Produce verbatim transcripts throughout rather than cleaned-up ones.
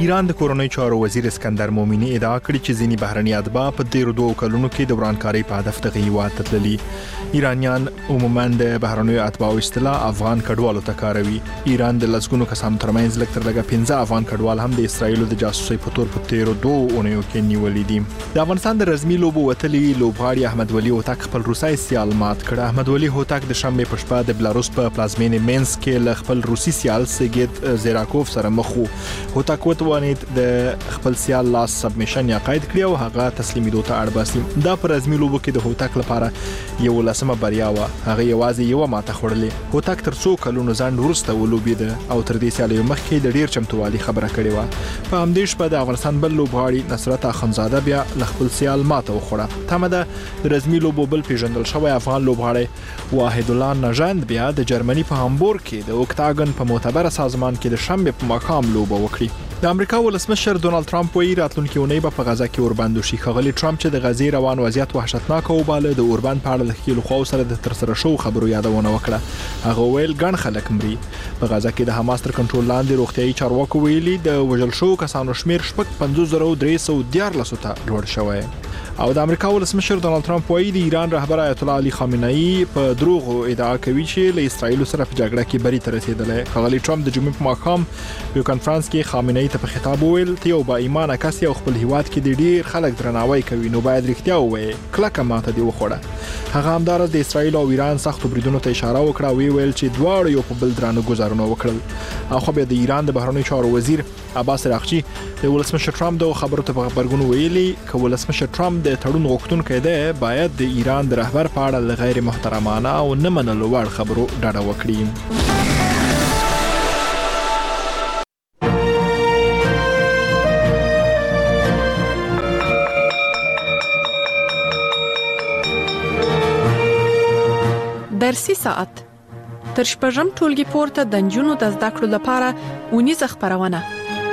ایران د کورنۍ چارو وزیر اسکندر مومنی ادعا کړې چې ځینی بهرني اتباع په تیرو دوه کلونو کې د ورانکارۍ په هدف دغه هیواد ته تللي. ایرانیان عموما د بهرنیو اتباعو اصطلاح افغان کډوالو ته کاروي. ایران د لسګونو کسانو ترمنځ لږ تر لږه پنځه افغان کډوال هم د اسرایلو د جاسوسۍ په تور په تیرو دوه اونیو کې نیولې دي. د افغانستان د رسمي لوبو وتلي لوبغاړي احمد ولي هوتک خپل روسي سیال مات کړ. احمد ولي هوتک د شنبه په شپه د بلاروس په پلازمینې مینسک کې له خپل روسي سیال سیګیت زیراکوف سره مخ وو. هوتک وتوانید د خپل سیال لاس سبمیشن یا قید کړی او هغه تسلیمیدو ته اړ باسي. دا په رسمي لوبو کې د هوتک لپاره یو لسمه بریا و. هغه یوازې یو ماته خوړلې. هوتک تر څو کلونو ځان ورسته ولوبید او تر دې سیالي مخکې د ډیر چمتووالي خبره کړې و. په همدې شپه د افغانستان بل لوبغاړي نصرت اخندزاده بیا له خپل سیال ماته وخوړه. تمه ده د رسمي لوبو بل پیژندل شوی افغان لوبغاړی واحد الله نژند بیا د جرمني په هامبورګ کې د اوکتاګن په معتبر سازمان کې د شنبه په مقام لوبه وکړي. د امریکا ولسمشر ډونالد ټرمپ وایي راتلونکي اونۍ به په غزا کې اوربند وشي. ښاغلي ټرمپ چې د غزې روان وضعیت وحشتناک وباله د اوربند په اړه له ښکېلو خواو سره د ترسره شوو خبرو یادونه وکړه. هغه ویل ګڼ خلک مري. په غزا کې د حماس تر کنټرول لاندې روغتیايي چارواکو ویلي د وژل شوو کسانو شمیر شپږ پنځوس زره درې سوه دیارلسو ته لوړ شوی. او د امریکا ولسمشر ډونالد ټرمپ وایي د ایران رهبر آیت الله علي خامنه‌ای په دروغو ادعا کوي چې له اسرایل سره په جګړه کې بری ته رسیدلی. ښاغلي ټرمپ د جمعې په ماښام یو کنفرانس کې خامنه‌ای ته په خطاب وویل ته یو با ایمانه کس او خپل هیواد کې د ډیر خلک درناوی کوي نو باید رښتیا ووایي. کلکه ماته دی وخوړه. هغه همدارس د اسرایل او ایران سختو بریدونو ته اشاره وکړه او ویل چې دواړو یو په بل درانه ګزارونه وکړل. خو بیا د ایران د بهرنیو چارو وزیر عباس راغچی د ولسمشر ټرمپ د خبرو ته په خبرګون ویلي ک ولسمشر ټرمپ د تړون غوښتونکی دی باید د ایران د رهبر په اړه له غیر محترمانه او نه منلو وړ خبرو ډډه وکړي. درسي ساعت تر شپږم ټولګي پورته د نجونو د زده کړو لپاره اونیزه خبرونه.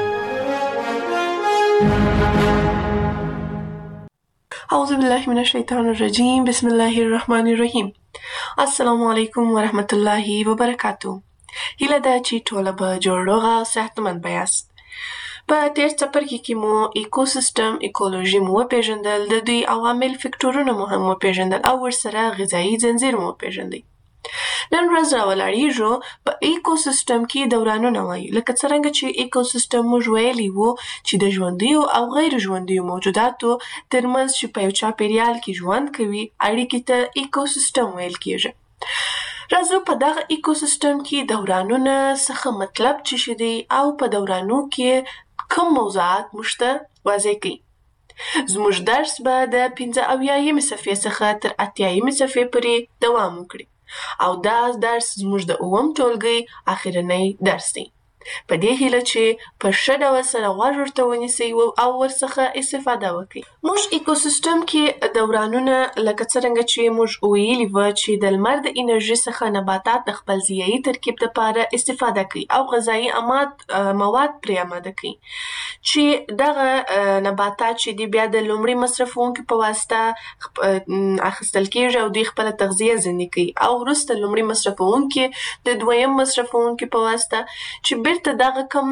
اعوذ بالله من الشیطان الرجیم بسم الله الرحمن الرحیم. السلام علیکم ورحمت الله وبرکاتو. هیله ده چې ټول به جوړ او صحتمند بیاست. په تیر څپرکي کې مو ایکوسیستم ایکولوژي مو پیژندل، د دوی عوامل فکټورونه مو هم پیژندل او ورسره غذایی ځنځیر مو پیژندل. نن ورځ راولاړیږو په ایکوسیستم کې دورانونه وایو، لکه څرنګه چې ایکوسیستم موږ ویلي وو چې د ژوندیو او غیر ژوندیو موجوداتو ترمنځ چې په یو چاپیریال کې ژوند کوي اړیکې ته ایکوسیستم ویل کیږي. راځو په دغه ایکوسیستم کې دورانونه څخه مطلب څه شي دی او په دورانو کې کوم موضوعات موږ ته واضح کړي. زموږ درس به د پنځه اویایمې صفحې څخه تر اتیایمې صفحې پورې دوام وکړي او دا درس زموږ د اووم ټولګي اخرنی درس دی. په دې هیله چې په ښه ډول سره غوږ ورته ونیسئ او ورڅخه استفاده وکړئ. موږ ایکوسیستم کې دورانونه لکه څرنګه چې موږ ویلي وو چې د لمر د انرژي څخه نباتات د خپل ضیایي ترکیب لپاره استفاده کوي او غذایي مواد پرې آماده کوي چې دغه نباتات چې دی بیا د لومړي مصرفونکو په واسطه اخیستل کېږي او دوی خپله تغذیه ځینې کوي او وروسته لومړي مصرفونکي د دویم مصرفونکو په واسطه چې ته دغه کم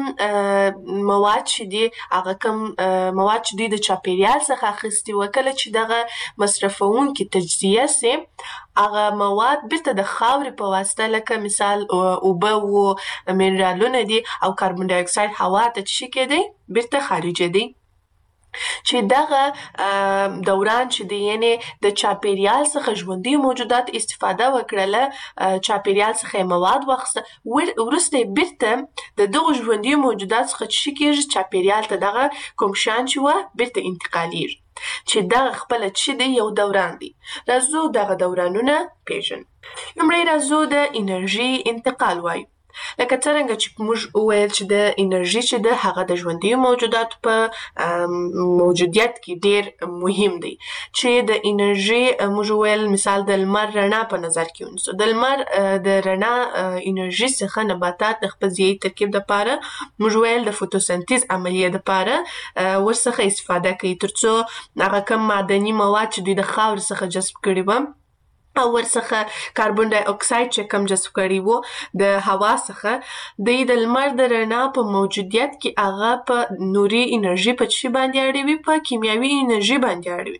مواد چې دي هغه کم مواد چې دي د چاپیریال څخه اخیستي و کله چې دغه مصرفونکي تجزیه سي هغه مواد بیرته د خاورې په واسطه لکه مثال اوبه و منرالونه دي او کاربن ډای اکساید هوا ته څه کېدی بیرته خارجه دي چې دغه دوران چې دی یعنی د چاپیریال څخه ژوندي موجودات استفاده وکړله چاپیریال څخه مواد واخیسته وروسته بیرته د دغه ژوندي موجودات څخه څه کېږي چاپیریال ته دغه کوم شیان چې وه بیرته انتقالیږي چې دغه خپله څه دی یو دوران دی. راځو دغه دورانونه پیژنو. لومړی راځو د انرژي انتقال وایو. لکه څرنګه چې موږ وویل چې د انرژي چې د هغه د ژوندیو موجوداتو په موجودیت کې ډیر مهم دی چې د انرژي موږ وویل مثال د لمر رڼا په نظر کې ونیسو. د لمر د رڼا انرژي څخه نباتات د خپل ضیایي ترکیب لپاره موږ ویل د فوتوسنتیز عملیې لپاره ورڅخه استفاده کوي تر څو هغه کم معدني مواد چې دوی د خاورې څخه جذب کړي وه او ورڅخه کاربن ډای اکساید چې کم جذب کړي وو د هوا څخه د د لمر د رڼا په موجودیت کې هغه په نوري انرژي په چی باندې اړوي په کیمیاوي انرژي باندې اړوي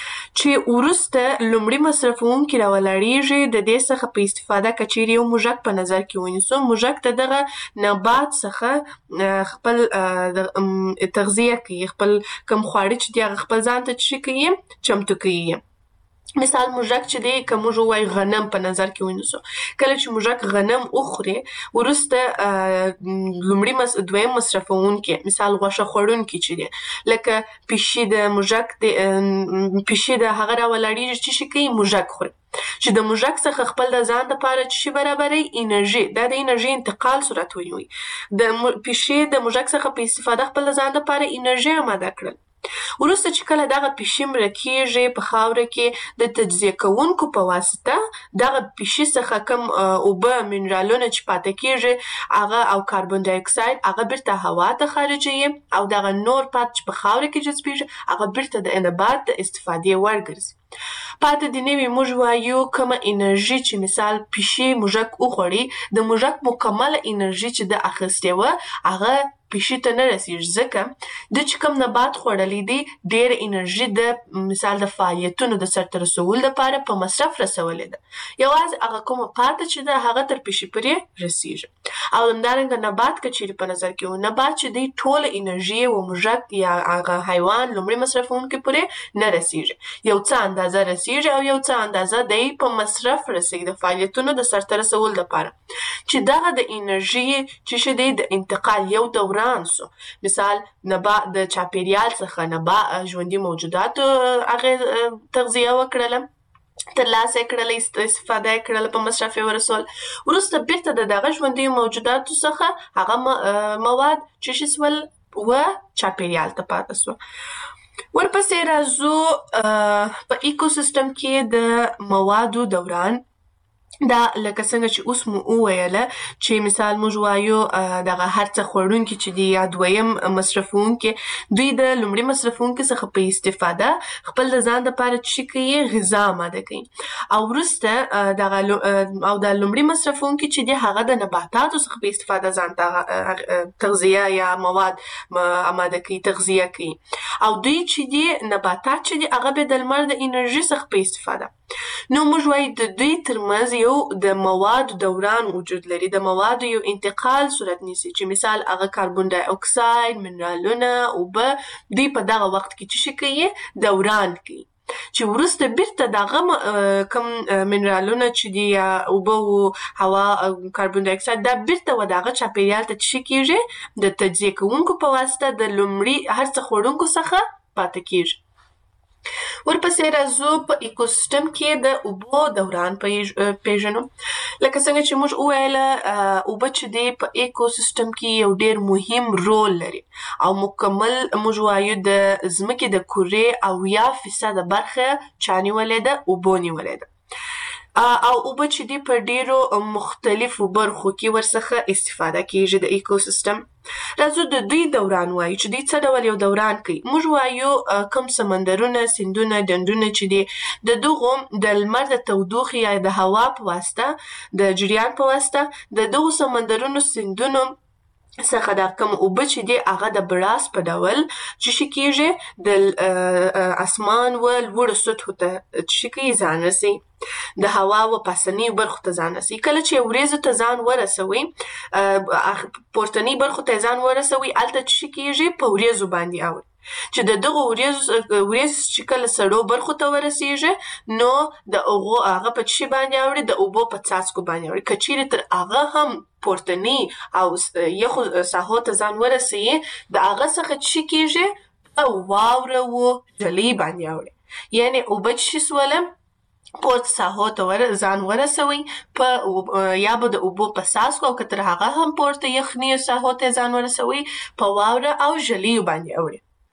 چې ورسته لومړی مصرفونکي راولاړیږي د دې څخه په استفاده کچيري یو موږک په نظر کې ونیسو موږک ته دغه نبات څخه خپل تغذیه کوي خپل کم خواړه چې دی خپل ځان ته چی کوي چمتو کوي مثال موږک چې دی که موږ ووایو غنم په نظر کې ونیسو کله چې موږک غنم وخوري وروسته لومړی مس دویم مصرفونکي مثال غوښه خوړونکي چې دی لکه پیشي د موږک د پیشي د هغه راولاړیږي چې شي کوي موږک خوري چې د موږک څخه خپل د ځان لپاره چې برابرې انرژي دا د انرژي انتقال صورت ونیوي د پیشي د موږک څخه په استفاده خپل د ځان لپاره انرژي آماده کړل وروسته چې کله دغه پیشي مړه کیږي په خاوره کې د تجزیه کوونکو په واسطه دغه پیشي څخه کم اوبه منرالونه چې پاتې کیږي هغه او کاربن ډای اکساید هغه بیرته هوا ته خارجوي او دغه نور پات چې په خاوره کې جذبیږي هغه بیرته د نبات د استفادې وړ ګرځي پاتې د نوي موږ وایو کومه انرژي چې مثال پیشي موږک وخوړي د موږک مکمله انرژي چې د اخیستې وه هغه پیشي ته نه رسیږي ځکه د چې کوم نبات خوړلی دی ډېره انرژي د مثال د فعالیتونو د سرته رسولو لپاره په مصرف رسولې ده یوازې هغه کومه پاته چې ده هغه تر پیشي پورې رسیږي او همدارنګه نبات که چیرې په نظر کې و نبات چې دی ټوله انرژي و موږک یا هغه حیوان لومړي مصرفونکي پورې نه رسیږي یو څه اندازه رسیږي او یو څه اندازه دی په مصرف رسیږي د فعالیتونو د سرته رسولو لپاره چې دغه د انرژي چې دی د انتقال یو دوره سو مثال نبا د چاپیریال څخه نبا ژوندۍ موجوداتو هغه تغذیه وکړله ترلاسه کړله استفاده کړله په مصرف ورسول وروسته بیرته د دغه ژوندۍ موجوداتو څخه هغه مواد چې شسول و چاپیریال ته پاتې سو ورپسې راځو په ایکوسیستم کې د موادو دوران دا لکه څنګه چې اوس مو وویله چې مثال موږ وایو دغه هر څه خوړونکي چې دي یا دویم مصرفونکي دوی د لومړي مصرفونکي څخه په استفاده خپل د ځان لپاره چې کوي غذا آماده کوي او وروسته دغه او د لومړي مصرفونکي چې دي هغه د نباتاتو څخه په استفاده ځان ته تغذیه یا مواد آماده کوي تغذیه کوي او دوی چې دي نباتات چې دي هغه به د لمر د انرژي څخه په استفاده نو موږ وایو د دوی ترمنځ یو د موادو دوران وجود لري د موادو یو انتقال صورت نیسي چې مثال هغه کاربن ډای اکساید منرالونه اوبه دوی په دغه وخت کې چې شي کوي دوران کوي چې وروسته بیرته دغه کم منرالونه چې دي یا اوبه او هوا کاربن ډای اکساید دا بیرته و دغه چاپیریال ته چې کیږي د تجزیه کوونکو په واسطه د لومړي هر څه خوړونکو څخه پاتې کیږي ورپسې راځو په ایکوسیستم کې د اوبو دوران پیژنو لکه څنګه چې موږ وویله اوبه چې دی په ایکوسیستم کې یو ډېر مهم رول لري او مکمل موږ وایو د ځمکې د کورې اویا فیصده برخه چا نیولې ده اوبو نیولې ده او اوبه چې دی په ډېرو مختلفو برخو کې ورڅخه استفاده کیږي د ایکوسیستم راځو د دوی دوران وایو چې دوی څه ډول یو دوران کوي موږ وایو کم سمندرونه سیندونه ډنډونه چې دي د دغو د لمر د تودوخې یا د هوا په واسطه د جریان په واسطه د دغو سمندرونو سیندونو څخه دا کوم اوبه چې دي هغه د براس په ډول چې شي کیږي د اسمان و لوړو سطحو ته چې کوي ځان رسي د هوا و پاسنی برخو ته ځان رسي کله چې وریځو ته ځان ورسوي پورتنی برخو ته ځان ورسوي الته چې کیږي په وریځو باندې اوړي چې د دغه وریځو وریځ چې کله سړو برخو ته ورسیږي نو د هغه هغه په چی باندې اوړي د اوبو په څاڅکو باندې اوړي کچېرې تر هغه هم پورتنی او یخو ساحو ته ځان ورسي د هغه څخه چې کیږي په واوره و جلی باندې اوړي یعنی اوبه چې سولم پورت ساحو ته ور ځان ورسوي په یا به د اوبو په څاڅکو او کتر هغه هم پورته یخني ساحو ته ځان ورسوي په واوره او جلی باندې اوړي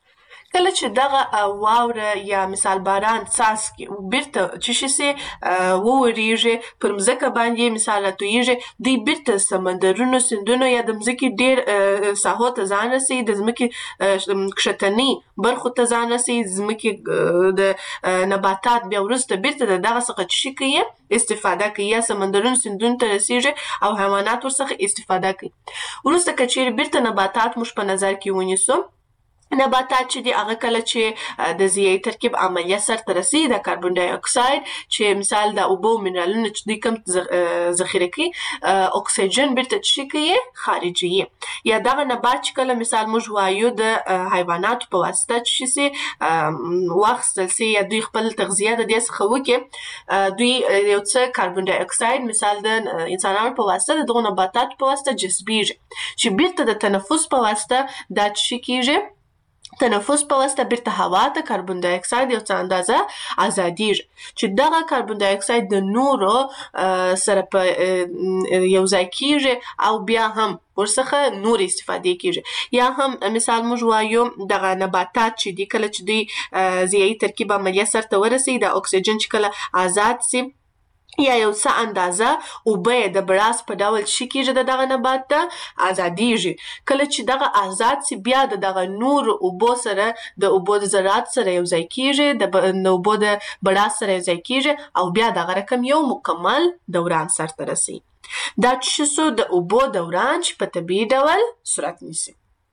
کله چې دغه واوره یا مثال باران څاڅکي بیرته چې شي سي وورېږي پر مځکه باندې مثال راتویږي دوی بیرته سمندرونو سیندونو یا د مځکې ډېر ساحو ته ځان رسوي د ځمکې کښتني برخو ته ځان رسوي ځمکې د نباتات بیا وروسته بیرته د دغه څخه چې شي کوي استفاده کوي یا سمندرونو سیندونو ته رسیږي او حیوانات ورڅخه استفاده کوي. وروسته که چیرې بیرته نباتات موږ په نظر کې ونیسو نباتات چې دي هغه کله چې د ضیایي ترکیب عملیه سرته رسي د کاربن ډای اکساید چې مثال د اوبو منرالونه چې دوی کم ذخیره کوي اکسیجن بیرته چې کوي خارجي یا دغه نبات چې کله مثال موږ وایو د حیواناتو په واسطه چې سي واخیستل سي یا دوی خپل تغذیه د دې څخه وکړي دوی یو څه کاربن ډای اکساید مثال د انسانانو په واسطه دغه نباتاتو په واسطه جذبیږي چې بیرته د تنفس په واسطه دا چې کیږي تنفس په واسطه بیرته هوا ته کاربن ډای اکساید یو څه اندازه ازادیږي چې دغه کاربن ډای اکساید د نورو سره په یو ځای کیږي او بیا هم ورڅخه نور استفاده کیږي یا هم مثال موږ وایو دغه نباتات چې دي کله چې دوی ضیایي ترکیب عملیه سرته ورسي د اکسیجن چې کله آزاد سي یا یو څه اندازه اوبه د براس په ډول شي کېږي د دغه نبات ته ازادیږي کله چې دغه آزاد سي بیا د دغه نور اوبو سره د اوبو د ذرات سره یو ځای کېږي د اوبو د براس سره یو ځای کېږي او بیا دغه رقم یو مکمل دوران سرته رسي. دا چې سو د اوبو دوران چې په طبیعي ډول صورت نیسي.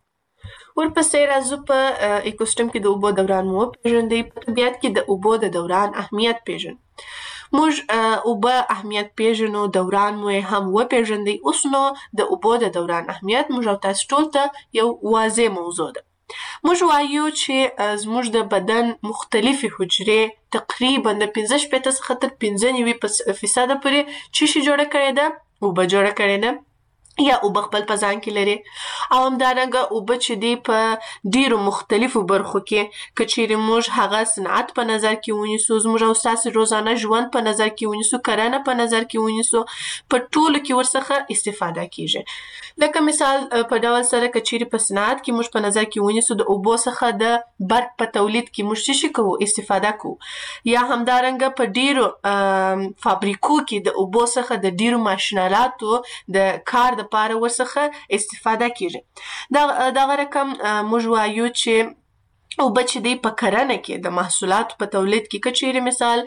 ورپسې راځو په ایکوسیستم کې د اوبو دوران مو وپېژندئ. په طبیعت کې د اوبو د دوران اهمیت پېژنو. موږ اوبه اهمیت پیژنو دوران مو هم وپېژندئ. اوس نو د اوبو د دوران اهمیت موږ او تاسو ټول ته یو واضح موضوع ده. موږ وایو چې زموږ د بدن مختلفې حجرې تقریبا د پنځه شپېته څخه تر پنځه نوي فیصده پورې څه شي جوړه کړې ده؟ اوبه جوړه کړې ده یا اوبه خپل په ځان کې لري او همدارنګه اوبه چې دي په ډیرو مختلفو برخو کې که چیرې موږ هغه صنعت په نظر کې ونیسو زموږ او ستاسو روزانه ژوند په نظر کې ونیسو کرنه په نظر کې ونیسو په ټولو کې ورڅخه استفاده کیږي. لکه مثال په ډول سره که چیرې په صنعت کې موږ په نظر کې ونیسو د اوبو څخه د برق په تولید کې موږ څه کوو استفاده کوو یا همدارنګه په ډیرو فابریکو کې د اوبو څخه د ډیرو ماشینالاتو د کار د لپاره ورڅخه استفاده کیږي. دا دغه رقم موږ وایو چې اوبه چې دی په کرنه کې د محصولاتو په تولید کې که چیرې مثال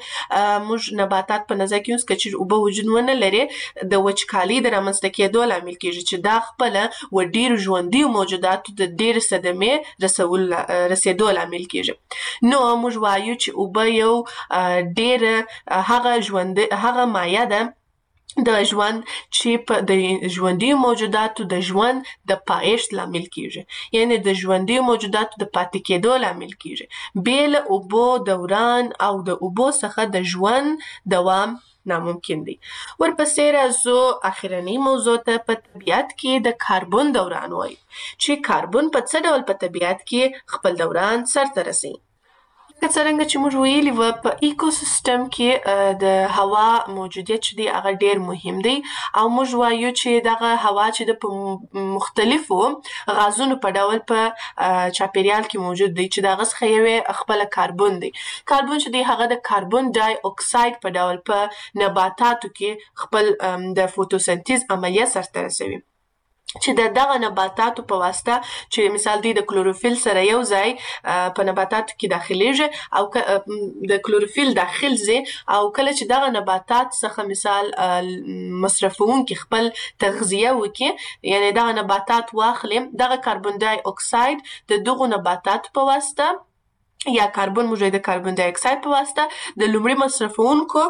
موږ نباتات په نظر کې ونیسو که چیرې اوبه وجود ونه لري د وچکالۍ د رامنځته کېدو لامل کیږي چې دا خپله و ډیرو ژوندیو موجوداتو د ډیرې صدمې رسول رسېدو لامل کیږي. نو موږ وایو چې اوبه یو ډیره هغه ژوند هغه مایع ده د ژوند چې په د ژوندیو موجوداتو د ژوند د پایښت لامل کیږي یعنی د ژوندیو موجوداتو د پاتې کېدو لامل کیږي. بې له اوبو دوران او د اوبو څخه د ژوند دوام ناممکن دی. ورپسې راځو اخرنۍ موضوع ته. په طبیعت کې د کاربن دوران وایو چې کاربن په څه ډول په طبیعت کې خپل دوران سرته رسوي. که څرنګه چې موږ ویلي وه په ایکوسیستم کې د هوا موجودیت چې دی هغه ډیر مهم دی او موږ وایو چې دغه هوا چې د په مختلفو غازونو په ډول په چاپیریال کې موجود دی چې دغه څخه یو خپله کاربن دی. کاربن چې دی هغه د کاربن ډای اکساید په ډول په نباتاتو کې خپل د فوتوسنتیز عملیه سرته رسوي چې د دغه نباتاتو په واسطه چې مثال دی د کلوروفیل سره یو ځای په نباتاتو کې داخليږي او د کلوروفیل داخل ځي او کله چې دغه نباتات څخه مثال مصرفونکي خپل تغذیه وکړي یعنی دغه نباتات واخلي دغه کاربن ډای اکساید د دغه نباتات په واسطه یا کاربن موجود د کاربن ډای اکساید په واسطه د لومړي مصرفونکو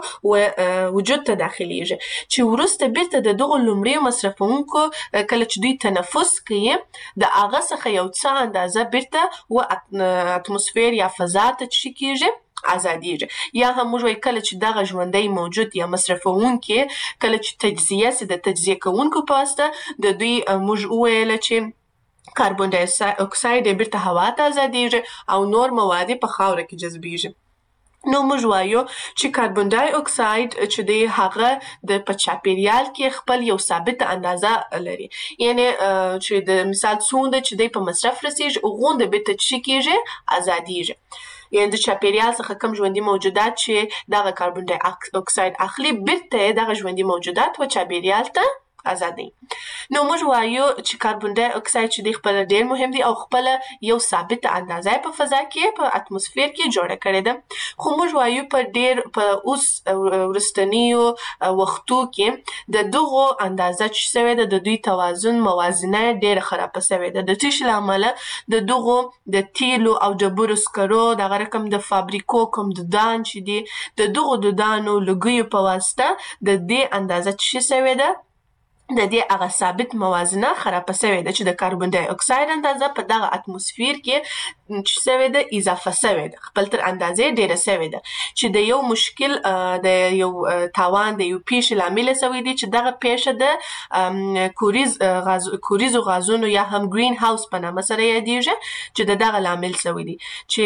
وجود ته داخليږي چې وروسته بیرته د دغه لومړي مصرفونکو کله چې دوی تنفس کوي د هغه څخه یو څه اندازه بیرته و اتموسفیر یا فضا ته چي کیږي ازادیږي یا هم موږ وایو کله چې دغه ژوندی موجود یا مصرفونکي کله چې تجزیه سي د تجزیه کوونکو په واسطه د دوی موږ وویل چې کاربن ډای اکساید بیرته هوا ته ازادیږي او نور مواد په خاوره کې جذبیږي. نو موږ وایو چې کاربن ډای اکساید چې دی هغه د په چاپیریال کې خپل یو ثابت اندازه لري، یعنی چې د مثال څومره چې دی په مصرف رسیږي غونډه به ته چې کېږي ازادیږي، یعنی د چاپیریال څخه کم ژوندي موجودات چې دغه کاربن ډای اکساید اخلي بیرته دغه ژوندي موجودات و چاپیریال ته ازادي. نو موږ وایو چې کاربن ډای اکساید چې دی خپل ډیر مهم دی او خپل یو ثابت اندازه په فضا کې په اتموسفیر کې جوړه کړې ده، خو موږ وایو په ډیر په اوس ورستنیو وختو کې د دغه اندازه چې سوي ده د دوی توازن موازنه ډیر خراب سوي ده، د تیش لامل د دغه د تیلو او ډبرو سکرو دغه رقم د فابریکو کوم د دان چې دی د دغه د دانو لګیو په واسطه د دې اندازه چې سوي ده د دې هغه ثابت موازنه خراب سوي ده چې د کاربن ډای اکساید اندازه په دغه اتموسفیر کې چې سوي ده اضافه سوي ده، خپل تر اندازې ډیره سوي ده چې د یو مشکل د یو تاوان د یو پیښې لامل سوي دي چې دغه پیښه د کوریز غاز کوریزو غازونو یا هم گرین هاوس په نامه سره یادیږي چې د دغه لامل سوي دي،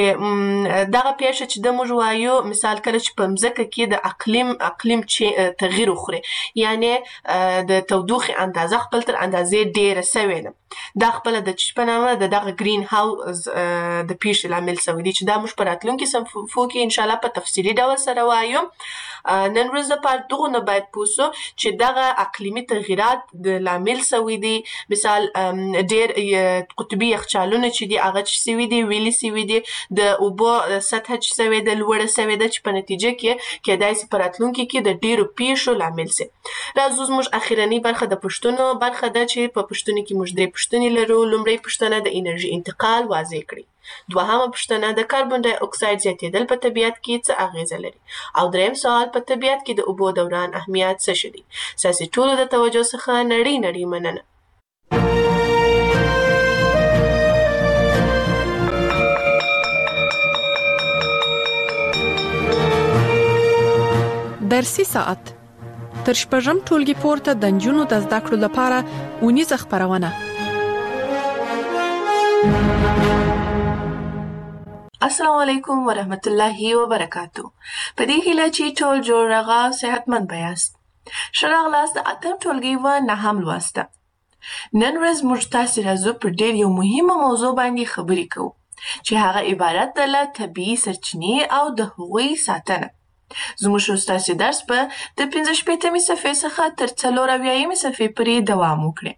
چې دغه پیښه چې د موږ وایو مثال کله چې په مځکه کې د اقلیم اقلیم چې تغییر وخوري، یعنی د تودوخه دوخي اندازه خپل تر اندازې ډیره سوي ده، دا خپل د چشپنامه د دغه گرین هاوس د پیښې لامل سوي دي چې دا موږ په راتلونکي صفحو کې ان شاء الله په تفصیلي ډول سره وایو. نن ورځ لپاره دغه نه باید پوسو چې دغه اقلیمي تغیرات د لامل سوي دي، مثال ډیر قطبي یخچالونه چې دي هغه چې سوي دي ویلي سوي دي، د اوبو سطح چې سوي ده لوړه سوي ده چې په نتیجه کې کېدای شي په راتلونکي کې د ډیرو پیښو لامل سي. راځو زموږ اخیرنۍ برخه د پښتنو برخه ده چې په پښتنو کې موږ درې پښتنې لرو. لومړی پښتنه د انرژي انتقال واضح کړي، دوهمه پښتنه د کاربن ډای اکساید زیاتېدل په طبیعت کې څه اغیزه لري، او دریم سوال په طبیعت کې د اوبو دوران اهمیت څه شي دي. ساسي ټولو د توجه څخه نړۍ نړۍ مننه. درسي ساعت تر شپږم ټولګي پورته د نجونو د زده کړو لپاره اونیزه خبرونه. السلام علیکم ورحمت الله وبرکاتو. په دې هیله چې ټول جوړ راغا صحتمند بیاست. ښه راغلاست د اتم ټولګي و نهم لوسته. نن ورځ موږ تاسو راځو پر ډېر یو مهمه موضوع باندې خبرې کوو چې هغه عبارت ده له طبیعي سرچینې او د هغوی ساتنه. زموږ استاد درس په د پنځه شپېتمې صفحې څخه تر څلور اویایمې صفحې پورې دوام وکړي.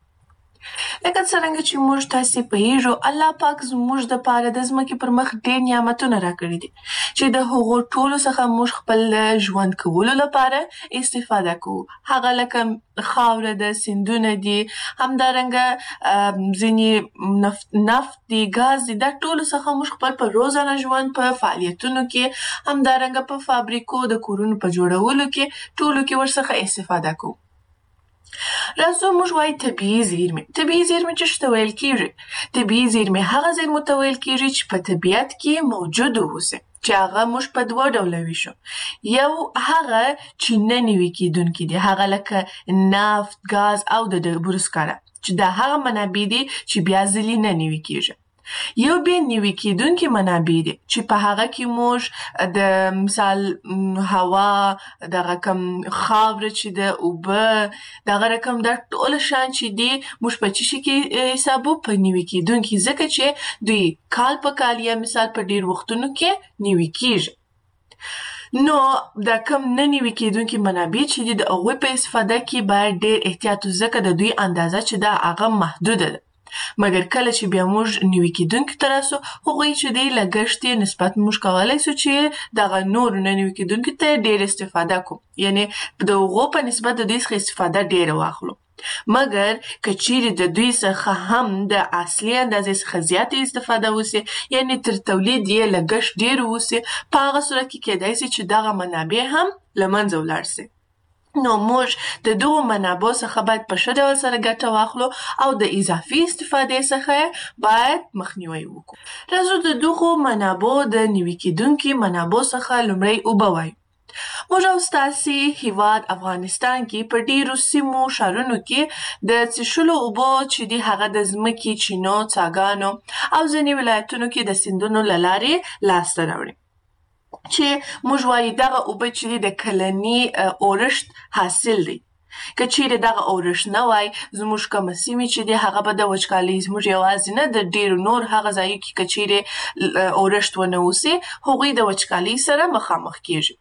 لکه څرنګه چې موږ تاسې پوهیږو الله پاک زموږ دپاره د ځمکې پر مخ ډېر نعمتونه راکړي دي چې د هغو ټولو څخه موږ خپل ژوند کولو لپاره استفاده کوو. هغه لکه خاوره ده، سیندونه دي، همدارنګه ځینې نفت نفت دي، ګاز دي، دا ټولو څخه موږ خپل په روزانه ژوند په فعالیتونو کې، همدارنګه په فابریکو د کورونو په جوړولو کې ټولو کې ورڅخه استفاده کوو. راځو موږ وایو طبیعي زیرمې. طبیعي زیرمې چې څه ته ویل کېږي؟ طبیعي زیرمې هغه زیرمو ته ویل کېږي چې په طبیعت کې موجود واوسي، چې هغه موږ په دوه ډوله ویشو. یو هغه چې نه نوي کېدونکي دي، هغه لکه نفت، ګاز او د ډبرو سکاره، چې دا هغه منابع دي چې بیا ځلې نه نوي کېږي. یو بیا نوي کېدونکي منابع دي چې په هغه کې موږ د مثال هوا، دغه کم خاوره چې د اوبه، دغه رقم دا ټول شیان چې دي موږ په څه شي کې حسابو؟ په نوي کېدونکي، ځکه چې دوی کال په کال یا مثال په ډېر وختونو کې نوي کېږي. نو دا کم نه نوي کېدونکي منابع چې دي د هغوی په استفاده کې باید ډېر احتیاط وشي، ځکه د دوی اندازه چې ده هغه محدوده ده. مګر کله چې بیا موږ نوي کېدونکي ته راسو، هغوی چې دی لګښت یې نسبت موږ کولی سو چې دغه نورو نه نوي کېدونکي ته ډېر استفاده کوو، یعنی د هغو په نسبت د دوی څخه استفاده ډېره واخلو. مګر که چیرې د دوی څخه هم د اصلي اندازې څخه زیاته استفاده وسي، یعنی تر تولید یې لګښت ډېر وسي، په هغه صورت کې کېدای سي چې دغه منابع هم له منځه ولاړ سي. نو موږ د دغو منابعو څخه باید په ښه ډول سره ګټه واخلو او د اضافي استفادې څخه باید مخنیوی وکړو. راځو د دغو منابعو د نوي کېدونکي منابعو څخه لومړی اوبه وایو. موږ او ستاسې هیواد افغانستان کې په ډېرو سیمو ښارونو کې د څښلو اوبو چې دي هغه د ځمکې، چینو، څاګانو او ځینې ولایتونو کې د سیندونو له لارې لاسته راوړي. چې موږ وایو دغه اوبه چې د کلني اورښت حاصل دی. که چیرې دغه اورښت نه وای زموږ کومه سیمې چې دی هغه به د وچکالۍ زموږ یوازې نه د ډېرو نور هغه ځایو کې که چیرې اورښت ونه اوسي هغوی د وچکالۍ سره مخامخ کیږي.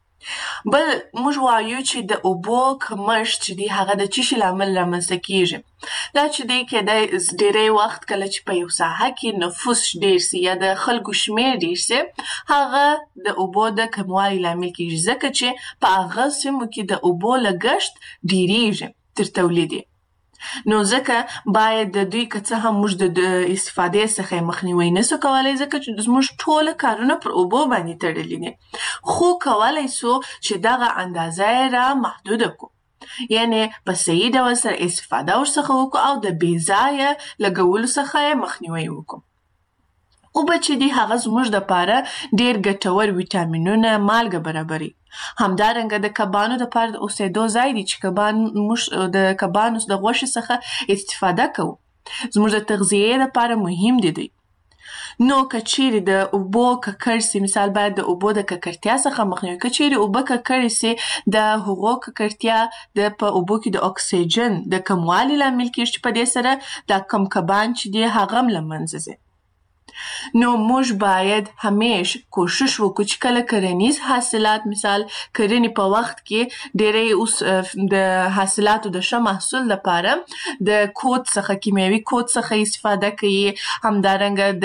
بل موږ وایو چې د اوبو کمښت چې دی هغه د څه شي لامل رامنځته کیږي. دا چې دی کېدای ډېری وخت کله چې په یو ساحه کې نفوس ډېر سي یا د خلکو شمېر ډېر سي هغه د اوبو د کموالي لامل کیږي ځکه چې په هغه سیمو کې د اوبو لګښت ډېریږي تر تولیدي. نو ځکه باید د دوی که څه هم موږ د استفادې څخه مخنیوی نسو کولی ځکه چې زموږ ټوله کارونه پر اوبو باندې تړلي دي. خو کولی سو چې دغه اندازه یې را محدوده کړو. یعنی په صحیح ډول سره استفاده ورڅخه وکړو او د بې ځایه لګولو څخه یې مخنیوی وکړو. اوبه چې دي هغه زموږ دپاره ډېر ګټور ویټامینونه مالګه برابري. همدارنګه د کبانو دپاره د اوسېدو ځای دی چې کبان موږ د کبانو د غوښې څخه استفاده کوو. زموږ د تغذیې دپاره مهم دي دوی. نو که چیرې د اوبو ککړ سي مثال باید د اوبو د ککړتیا څخه مخنیوی. که چیرې اوبه ککړې سي د هغو ککړتیا د په اوبو کې د اکسیجن د کموالي لامل کیږي چې په دې سره دا کم کبان چې دي هغه هم له منځه ځي. نو موږ باید همیش کوشش وکړو چې کله کرنیز حاصلات مثال کرنې په وخت کې ډېری اوس د حاصلاتو د ښه محصول لپاره د کود څخه کیمیاوي کود څخه استفاده کوي. همدارنګه د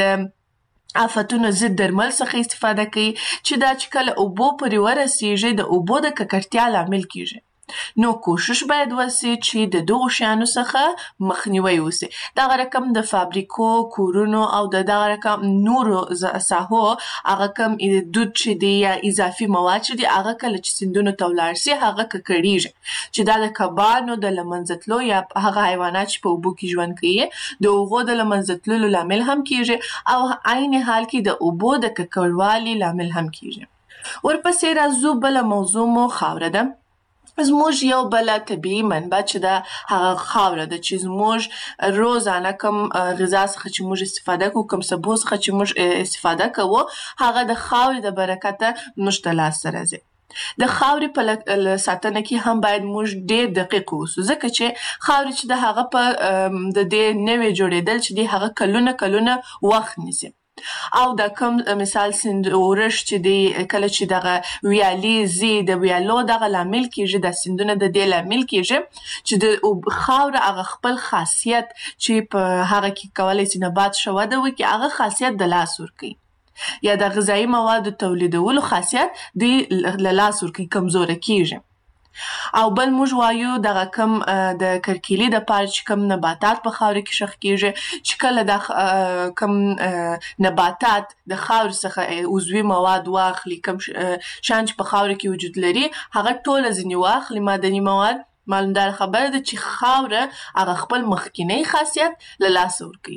آفتونو ضد درمل څخه استفاده کوي چې دا چې کله اوبو پورې ورسیږي د اوبو د ککړتیا لامل کیږي. نو کوشش باید وسي چې د دغو شیانو څخه مخنیوی وسي. دغه رقم د فابریکو کورونو او د دغه رقم نورو ساحو هغه کم دود چې دی یا اضافي مواد چې دی هغه کله چې سیندونو ته ولاړ سي هغه ککړیږي چې دا د کبانو د له منځه تلو یا هغه حیوانات چې په اوبو کې ژوند کوي د هغو د له منځه تللو لامل هم کیږي او عین حال کې د اوبو د ککړوالي لامل هم کیږي. ورپسې راځو بله موضوع مو خاوره ده. زموږ یو بله طبیعي منبع چې ده هغه خاوره ده چې زموږ روزانه کم غذا څخه چې موږ استفاده کوو کم سبو څخه چې موږ استفاده کوو هغه د خاورې د برکته موږ ته لاسته راځي. د خاورې په ساتنه کې هم باید موږ ډېر دقیق اوسو ځکه چې خاورې چې د هغه په د دې نوې جوړېدل چې دی هغه کلونه کلونه وخت نیسي. او دا کوم مثال سیند اورښت چې دی کله چې دغه ویالې ځي د ویالو دغه لامل کیږي د سیندونه د دې لامل کیږي چې د خاوره هغه خپل خاصیت چې په هغه کې کولی سي نبات ښه وده وکړي هغه خاصیت د لاس ورکوي یا د غذایي موادو تولیدولو خاصیت دوی له لاس ورکوي کمزوره کیږي. او بل موږ وایو دغه کم د کرکیلي دپاره چې کم نباتات په خاوره کې ښخ کیږي چې کله د کم نباتات د خاورې څخه عضوي مواد واخلي کم شیان چې په خاوره کې وجود لري هغه ټوله ځینې واخلي مادني مواد معلومدار خبره ده چې خاوره هغه خپل مخکینی خاصیت له لاسه ورکوي.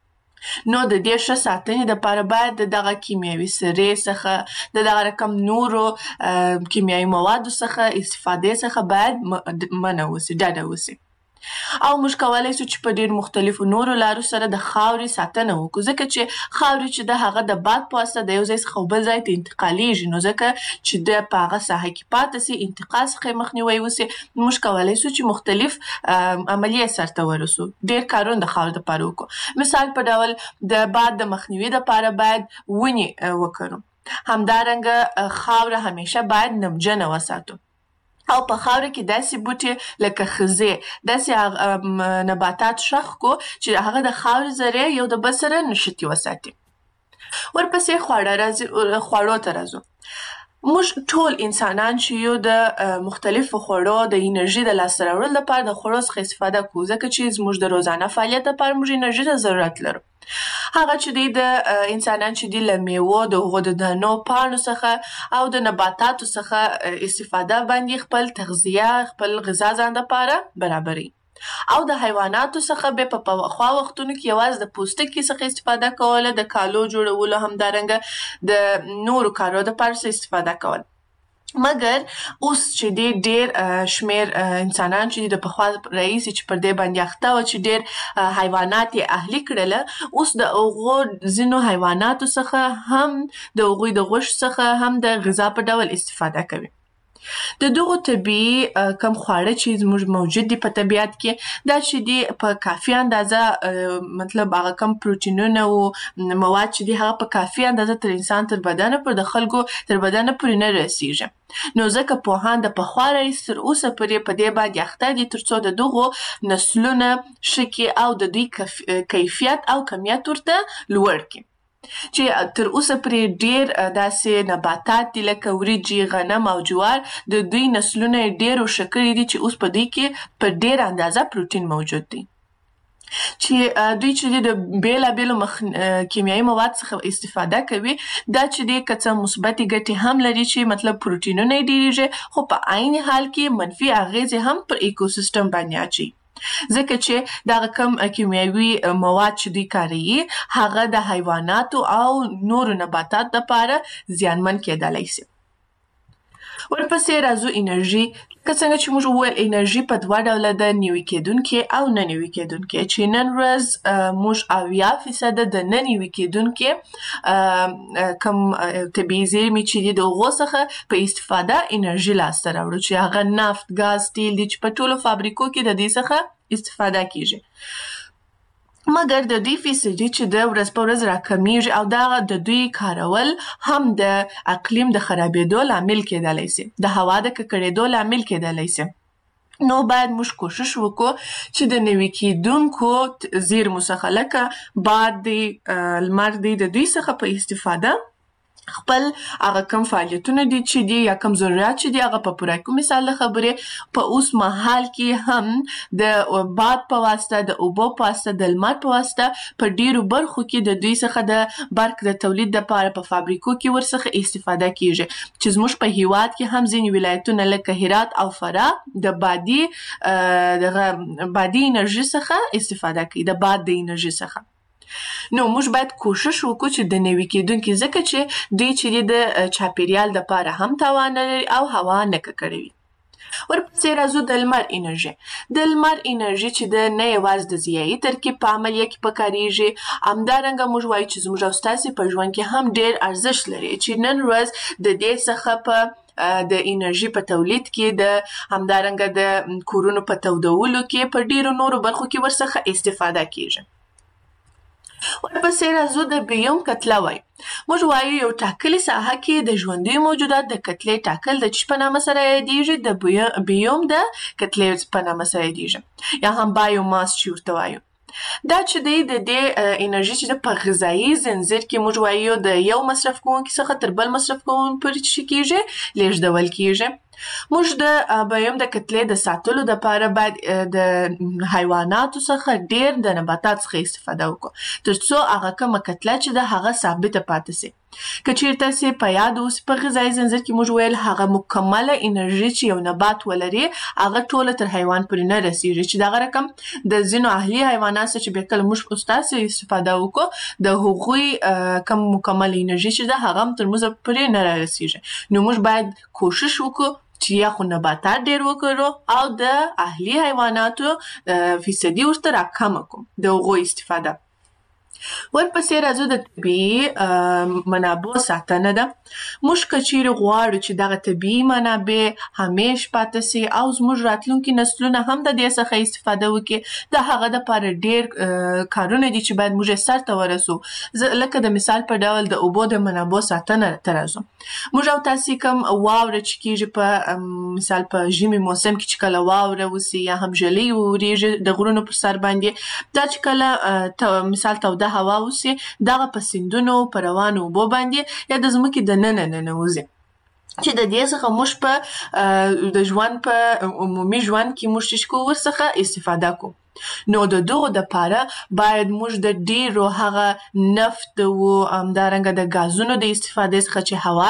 نو د دې ښه ساتنې دپاره باید د دغه کیمیاوي سرې څخه د دغه رقم نورو کیمیاوي موادو څخه استفادې څخه باید منع وسي ډډه وسي. او موږ کولی سو چې په ډېر مختلفو نورو لارو سره د خاورې ساتنه وکړو ځکه چې خاورې چې د هغه د باد په واسطه د یو ځای څخه بل ځای ته انتقالیږي نو ځکه چې د په هغه ساحه کې پاته سي انتقال څخه یې مخنیوی وسي موږ کولی سو چې مختلف عملیې سرته ورسو ډېر کارونه د خاورې دپاره وکړو. مثال په ډول د باد د مخنیوي دپاره باید ونې وکرو. همدارنګه خاوره همیشه باید نمجنه وساتو او په خاوره کې داسې بوټي لکه خزې داسې نباتات ښخ کو چې هغه د خاورې ذرې یو د بل سره نښتي وساتي. ورپسې خواړه راځي خوړو ته راځو. موږ ټول انسانان چې یو د مختلفو خوړو د انرژي د لاسته راوړلو لپاره د خوړو څخه استفاده کوو ځکه چې زموږ د روزانه فعالیت لپاره موږ انرژي ته ضرورت لرو. هغه چې دی د انسانان چې دی له میوو د هغو د دانو پاڼو څخه او د نباتاتو څخه استفاده باندې خپل تغذیه خپل غذا ځان دپاره برابروي. او د حیواناتو څخه به په پخوا وختونو کې یوازې د پوستکي څخه استفاده کوله د کالو جوړولو همدارنګه د نورو کارو دپاره استفاده کوله. مګر اوس چې ډېر ډېر شمیر انسانان چې د پخوا رئیس چې پر دې باندې اخته و چې ډېر حیوانات یې اهلي کړل، اوس د هغو ځینو حیواناتو څخه هم د هغوی د غوښې څخه هم د غذا په ډول استفاده کوي. د دغو طبیعي کم خواړه چې زموږ موجود دي په طبیعت کې دا چې دي په کافي اندازه مطلب هغه کم پروټینونه او مواد چې دي هغه په کافي اندازه تر انسان تر بدن پر د خلکو تر بدن پورې نه رسیږي. نو ځکه پوهان د پخوا رئیس تر اوسه پورې په دې باندې اخته دي ترڅو د دغو نسلونه ښه کړي او د دوی کیفیت او کمیت ورته لوړ کړي. چې تر اوسه پرې ډېر داسې نباتات دي لکه وریجې، غنم او جوار، د دوی نسلونه یې ډېر ښه کړي دي چې اوس په دوی کې په ډېر اندازه پروټین موجود دی. چې دوی چې د بیلابیلو مخ کیمیاوي مواد څخه استفاده کوي دا چې د که څه مثبتې ګټې هم لري چې مطلب پروټینونه یې ډېرېږي خو په عین حال کې منفي اغیزې هم پر ایکوسیستم باندې اچوي، ځکه چې دغه کم کیمیاوي مواد چې دوی کاروي هغه د حیواناتو او نورو نباتاتو لپاره زیانمن کېدلی شي. ورپسې راځو انرژي. که څنګه چې موږ وویل انرژي په دوه ډوله ده، نوي کېدونکې او نه نوي کېدونکې، چې نن ورځ موږ اویا فیصده د نه نوي کېدونکې کم طبیعي زیرمې چې دي د هغو څخه په استفاده انرژي لاسته راوړو، چې هغه نفت، ګاز، تیل دي چې په ټولو فابریکو کې د دې څخه استفاده کیږي. مګر د دوی فیصدي چې د ورځ په ورځ راکمیږي او دا د دوی کارول هم د اقلیم د خرابېدو لامل کېدلی شي، د هوا د ککړېدو لامل کېدلی شي. نو باید موږ کوشش وکړو چې د نوي کېدونکو زیرمو څخه لکه باد دی، لمر دی، د دوی څخه په استفاده خپل هغه کم فعالیتونه دي چې دي یا کم ضرورت چې دي هغه په پوره کړو. مثال د خبرې په اوس مهال کې هم د باد په واسطه، د اوبو په واسطه، د لمر په واسطه په ډیرو برخو کې د دوی څخه د برق د تولید لپاره په فابریکو کې ورڅخه استفاده کیږي، چې زموږ په هیواد کې هم ځینې ولایتونه لکه هرات او فراه د بادي دغه بادي انرژي څخه استفاده کوي، د باد د انرژي څخه. نو موږ باید کوشش وکړو چې د نوي کېدونکي ځکه چې دوی چې د چاپیریال لپاره هم تاوان لري او هوا نه ککړوي. ورپسې راځو د لمر انرژي. د لمر انرژي چې د نه یوازې د ضیایي ترکیب په عملیه کې پکارېږي، همدارنګه موږ وایو چې زموږ او ستاسې په ژوند کې هم ډېر ارزښت لري، چې نن ورځ د دې څخه په د انرژي په تولید کې، د همدارنګه د کورونو په تودولو کې، په ډېرو نورو برخو کې ورڅخه استفاده کیږي. ورپسې راځو د بیوم کتله وایو. موږ وایو یو ټاکلې ساحه کې د ژوندیو موجودات د کتلې ټاکل د چی په نامه سره یادیږي؟ د بیوم د کتلې په نامه سره یادیږي، یا هم بایوماس چې ورته وایو. دا چې دی د دې انرژي چې په غذایي زنځیر کې موږ وایو د یو مصرف کوونکي څخه تر بل مصرف کوونکي پورې چې کیږي لیږدول کیږي. موږ د بیوم د کتلې د ساتلو لپاره باید د حیواناتو څخه ډیر د نباتات څخه استفاده وکړو ترڅو هغه کومه کتله چې د هغه ثابته پاتې شي. که چیرته سي په یاد اوس په غذایي زنځیر کې موږ ویل هغه مکمله انرژي چې یو نبات ولري هغه ټوله تر حیوان پورې نه رسیږي، چې دغه رقم د ځینو اهلي حیوانات چې به کله موږ استاسې استفاده وکړو د هغوی کم مکمله انرژي چې ده هغه تر موږ پورې نه رسیږي. نو موږ باید کوشش وکړو چې یا خو نباتات ډیر وکړو او د اهلي حیواناتو فیصدي ورته راکمه کړو د هغوی استفاده. ورپسې راځو د طبیعي منابعو ساتنه ده. موږ که چیرې غواړو چې دغه طبیعي منابع همیش پاتې سي او زموږ راتلونکي نسلونه هم د دې څخه استفاده وکړي، د هغه دپاره ډېر کارونه دي چې باید موږ یې سرته ورسو. لکه د مثال په ډول د اوبو د منابعو ساتنه ته راځو. موږ او تاسې کوم واوره چې کېږي په مثال په ژمي موسم کې چې کله واوره وسي یا هم ژلۍ وورېږي د غرونو پر سر باندې، دا چې کله مثال توده هوا وسي دغه په سیندونو په روانو اوبو باندې یا د ځمکې د ننه ننوځي، چې د دې څخه موږ په د ژوند په عمومي ژوند کې موږ چې کوو ورڅخه استفاده کوو. نو د دغو دپاره باید موږ د ډیرو هغه نفت و همدارنګه د ګازونو د استفادې څخه چې هوا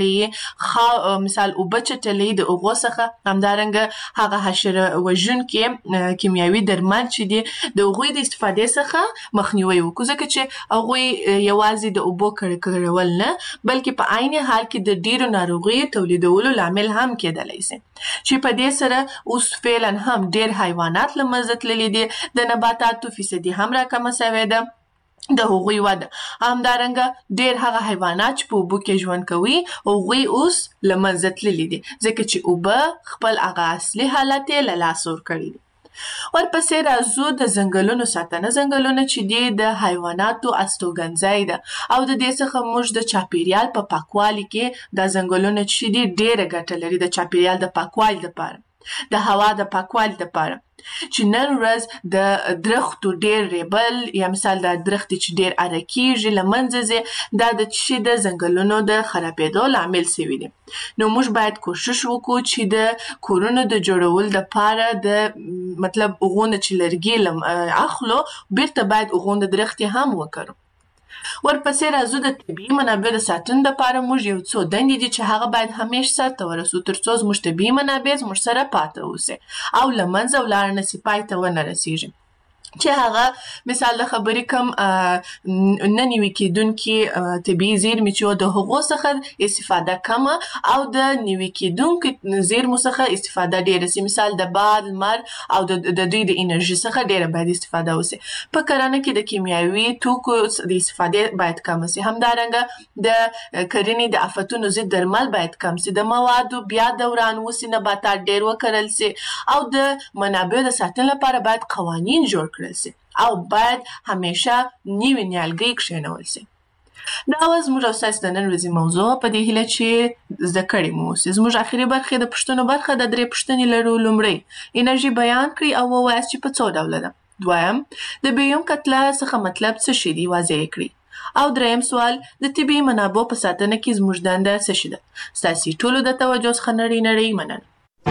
چټلې مثال اوبه چټلې د هغو څخه همدارنګه هغه حشره وژونکي کیمیاوي درمل چې دي د هغوی د استفادې څخه مخنیوی وکړو، ځکه چې هغوی یوازې د اوبو کړکړول نه بلکې په عین حال کې د ډیرو ناروغیو تولیدولو لامل هم کېدلی شي، چې په دې سره اوس فعلا هم ډیر حیوانات له منځه تللي دي، د نباتاتو فیصدي هم راکمه سوې ده د هغوی وده. همدارنګه ډیر هغه حیوانات چې په اوبو کې ژوند کوي هغوی اوس له منځه تللي دي، ځکه چې اوبه خپل هغه اصلي حالت یې له لاسه ورکړی دي. ورپسې راځو د ځنګلونو ساتنه. ځنګلونه چې دي د حیواناتو استوګنځای ده او د دې څخه موږ د چاپیریال په پاکوالي کې دا ځنګلونه چې دي ډیره ګټه لري د چاپیریال د پاکوالي لپاره، د هوا د پاکوالي لپاره، چې نن ورځ د درختو ډیر ریبل یا مثال د درخت چې ډیر اره کیږي له منځه ځي، دا د چې د ځنګلونو د خرابېدو لامل سوي دي. نو موږ باید کوشش وکړو چې د کورونو د جوړولو دپاره د مطلب هغو نه چې لرګي اخلو بیرته باید هغو د درختې هم وکرو. ورپسې راځو د طبیعي منابع د ساتنې دپاره موږ یو څو دندې دي چې هغه باید همیش سرته ورسو تر څو زموږ طبیعي منابع زموږ سره پاته اوسي او له منځه ولاړ نه سي، پای ته ونه رسیږي، چې هغه مثال د خبرې کم نه نوي کېدونکي طبیعي زیرمې چې د هغو څخه استفاده کمه او د نوي کېدونکو زیرمو څخه استفاده ډیره سي، مثال د باد، لمر او د دوی د انرژي څخه ډیره باید استفاده وسي. په کرنه کې د کیمیاوي توکو د استفادې باید کم سي. همدارنګه د کرنې د آفتونو ضد درمل باید کم سي، د موادو بیا دوران وسي، نباتات ډیر وکرل سي او د منابعو د ساتنې لپاره باید قوانین جوړ سي او باید همیشه نیوي نیالګي کښېنول سي. دا وه زموږ او ستاسې د نن ورځې موضوع، په دې هیله چې زده کړې مو اوسي. زموږ اخري برخې د پوښتنو برخه د درې پوښتنې لرو. لومړی انرژي بیان کړئ او ووایاست چې په څو ډوله ده. دویم د بیوم کتله څخه مطلب څه شي دي، واضح یې کړئ. او دریم سوال د طبیعي منابعو په ساتنه کې زموږ دنده څه شي ده. ستاسې ټولو د توجه څخه نړۍ نړۍ مننه.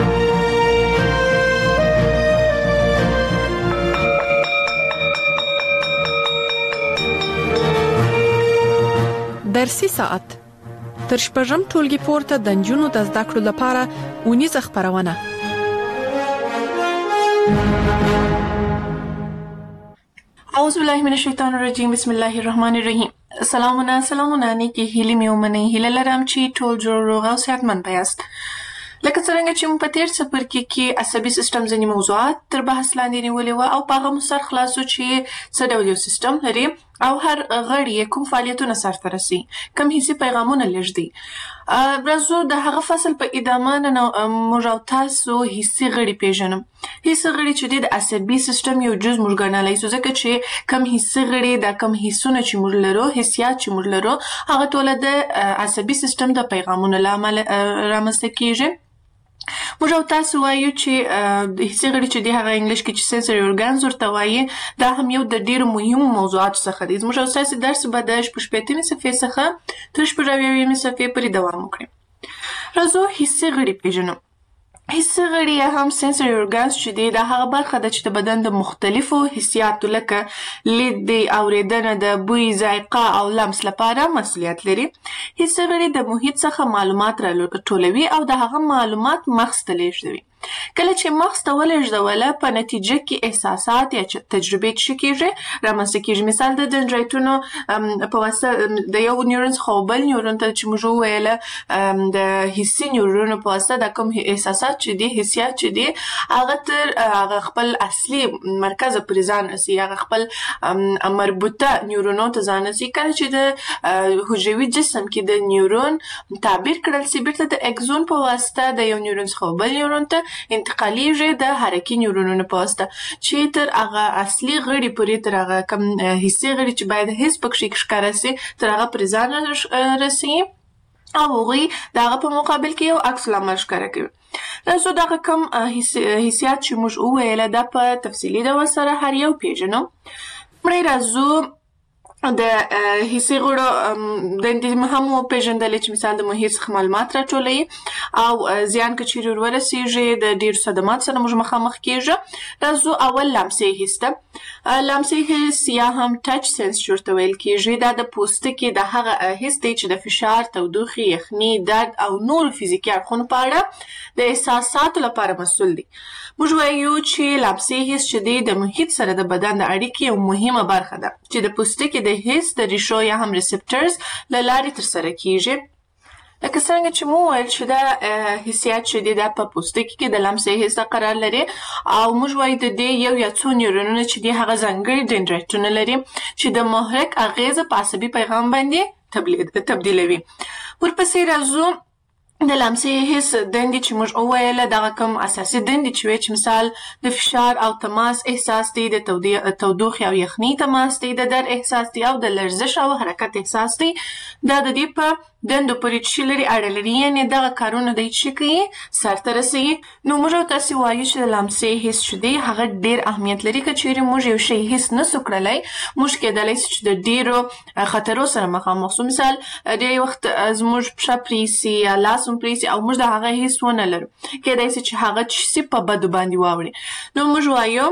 درسي ساعت تر شپږم ټولګي پورته د نجونو د زده کړو لپاره اونیزه خپرونه. اعوذ بالله من الشیطان الرجیم، بسم الله الرحمن الرحیم. سلامونه سلامونه نیکی هیلې مې ومنئ. هیله لرم چې ټول جوړ روغ او صحتمند یاست. لکه څرنګه چې موږ په تیر څپرکي کې عصبي سیستم ځینې موضوعات تر بحث لاندې نیولي وه او په هغه مو سر خلاصو چې څه ډول یو سیستم لري او هر غړی یې کوم فعالیتونه سرته رسوي، کوم حسي پیغامونه لېږدي. راځو د هغه فصل په ادامه نن موږ او تاسو حسي غړي پیژنو. حسي غړي چې دی د عصبي سیستم یو جز موږ ګڼلی سو، ځکه چې کوم حسي غړي دا کوم حسونه چې موږ لرو، حسیات چې موږ لرو، هغه ټوله د عصبي سیستم د پیغامونو له امله رامنځته کیږي. موږ او تاسو وایو چې د حسي غړي چې دی هغه انګلیش کې چې سنسوري اورګانز ورته وایي، دا هم یو د ډیرو مهمو موضوعاتو څخه دی. زموږ او تاسو درس به د شپږ شپېتمې صفحې څخه تر شپږ اویاویمې صفحې پورې دوام وکړي. راځو حسي غړي پیژنو. حسي غړي هم سنسوري اورګانز چې دی دا هغه برخه ده چې د بدن د مختلفو حسیاتو لکه لید دی، اورېدنه ده، بوی، ذایقه او لمس لپاره مسؤلیت لري. حسي غړي د محیط څخه معلومات راټولوي او د هغه معلومات مغز ته لیږدوي. کله چې مغز ته ولېږدوله په نتیجه کې احساسات یا تجربې څه کېږي رامنځته کېږي. مثال د دندرایتونو په واسطه د یو نیورون څخه بل نیورون ته چې موږ وویله د حسي نیورونو په واسطه دا کوم احساسات چې دي، حسیات چې دي، هغه تر هغه خپل اصلي مرکز پورې ځان رسي، هغه خپل مربوطه نیورونو ته ځان رسي. کله چې د حجروي جسم کې د نیورون تعبیر کړل سي، بیرته د اکزون په واسطه د یو نیورون څخه بل نیورون ته انتقالیږي د حرکي نیورونونو په واسطه، چې تر هغه اصلي غړي پورې، تر هغه کم حسي غړي چې باید حس پکې ښکاره سي، تر هغه پورې ځان رسي او هغوی د هغه په مقابل کې یو عکس العمل ښکاره کوي. راځو دغه کم حسیات چې موږ وویله دا په تفصیلي ډول سره هر یو پیژنو. مړی راځو د حسي غړو د دې هم پیژندل چې مثال د محیط څخه معلومات راټولوي او زیان که چیرې ورسیږي د ډیر صدمات سره موږ مخامخ کیږي. راځو اول لمسي حس ته. لمسي حس یا هم ټچ سنس ورته ویل کیږي. دا د پوستکي د هغه حس دی چې د فشار، تودوخې، یخني، درد او نور فزیکي اړخونو په اړه د احساساتو لپاره مسؤل دی. موږ وایو چې لمسي حس چې دی د محیط سره د بدن د اړیکې یو مهمه برخه ده چې د پوستکي د حس د ریشو یا هم ریسپټرز له لارې ترسره کیږي. لکه څنګه چې مو ویل چې دا حسیات چې دی دا په پوستکي کې د لمسي حس قرار لري او موږ وایو د دې یو یا څو نیورونونه چې دی هغه ځانګړي ډندرایټونه لري چې د محرک اغیزه په عصبي پیغام باندې تبدیلوي. ورپسې راځو د لمسي حس دندې چې موږ وویله دغه کوم اساسي دندې چې وایي چې مثال د فشار او تماس احساس دی، د تودوخې او یخني تماس دی، د درد احساس دی او د لرزش او حرکت احساس دی. دا د دې په دندو پورې چې لري اړه لري، یعنې دغه کارونه دی چې کوي سرته رسوي. نو موږ تاسې وایو چې د لمسي حس چې دی هغه ډېر اهمیت لري. که چیرې موږ یو شی حس نسو کړلی موږ کېدلی سي چې د ډېرو خطرو سره مخامخ سو. مثال ډېر وخت زموږ پښه پرېسي یا لاس هم پرېسي او موږ د هغه حس ونه لرو، کېدای سي چې هغه څه سي په بدو باندې واوړي. نو موږ وایو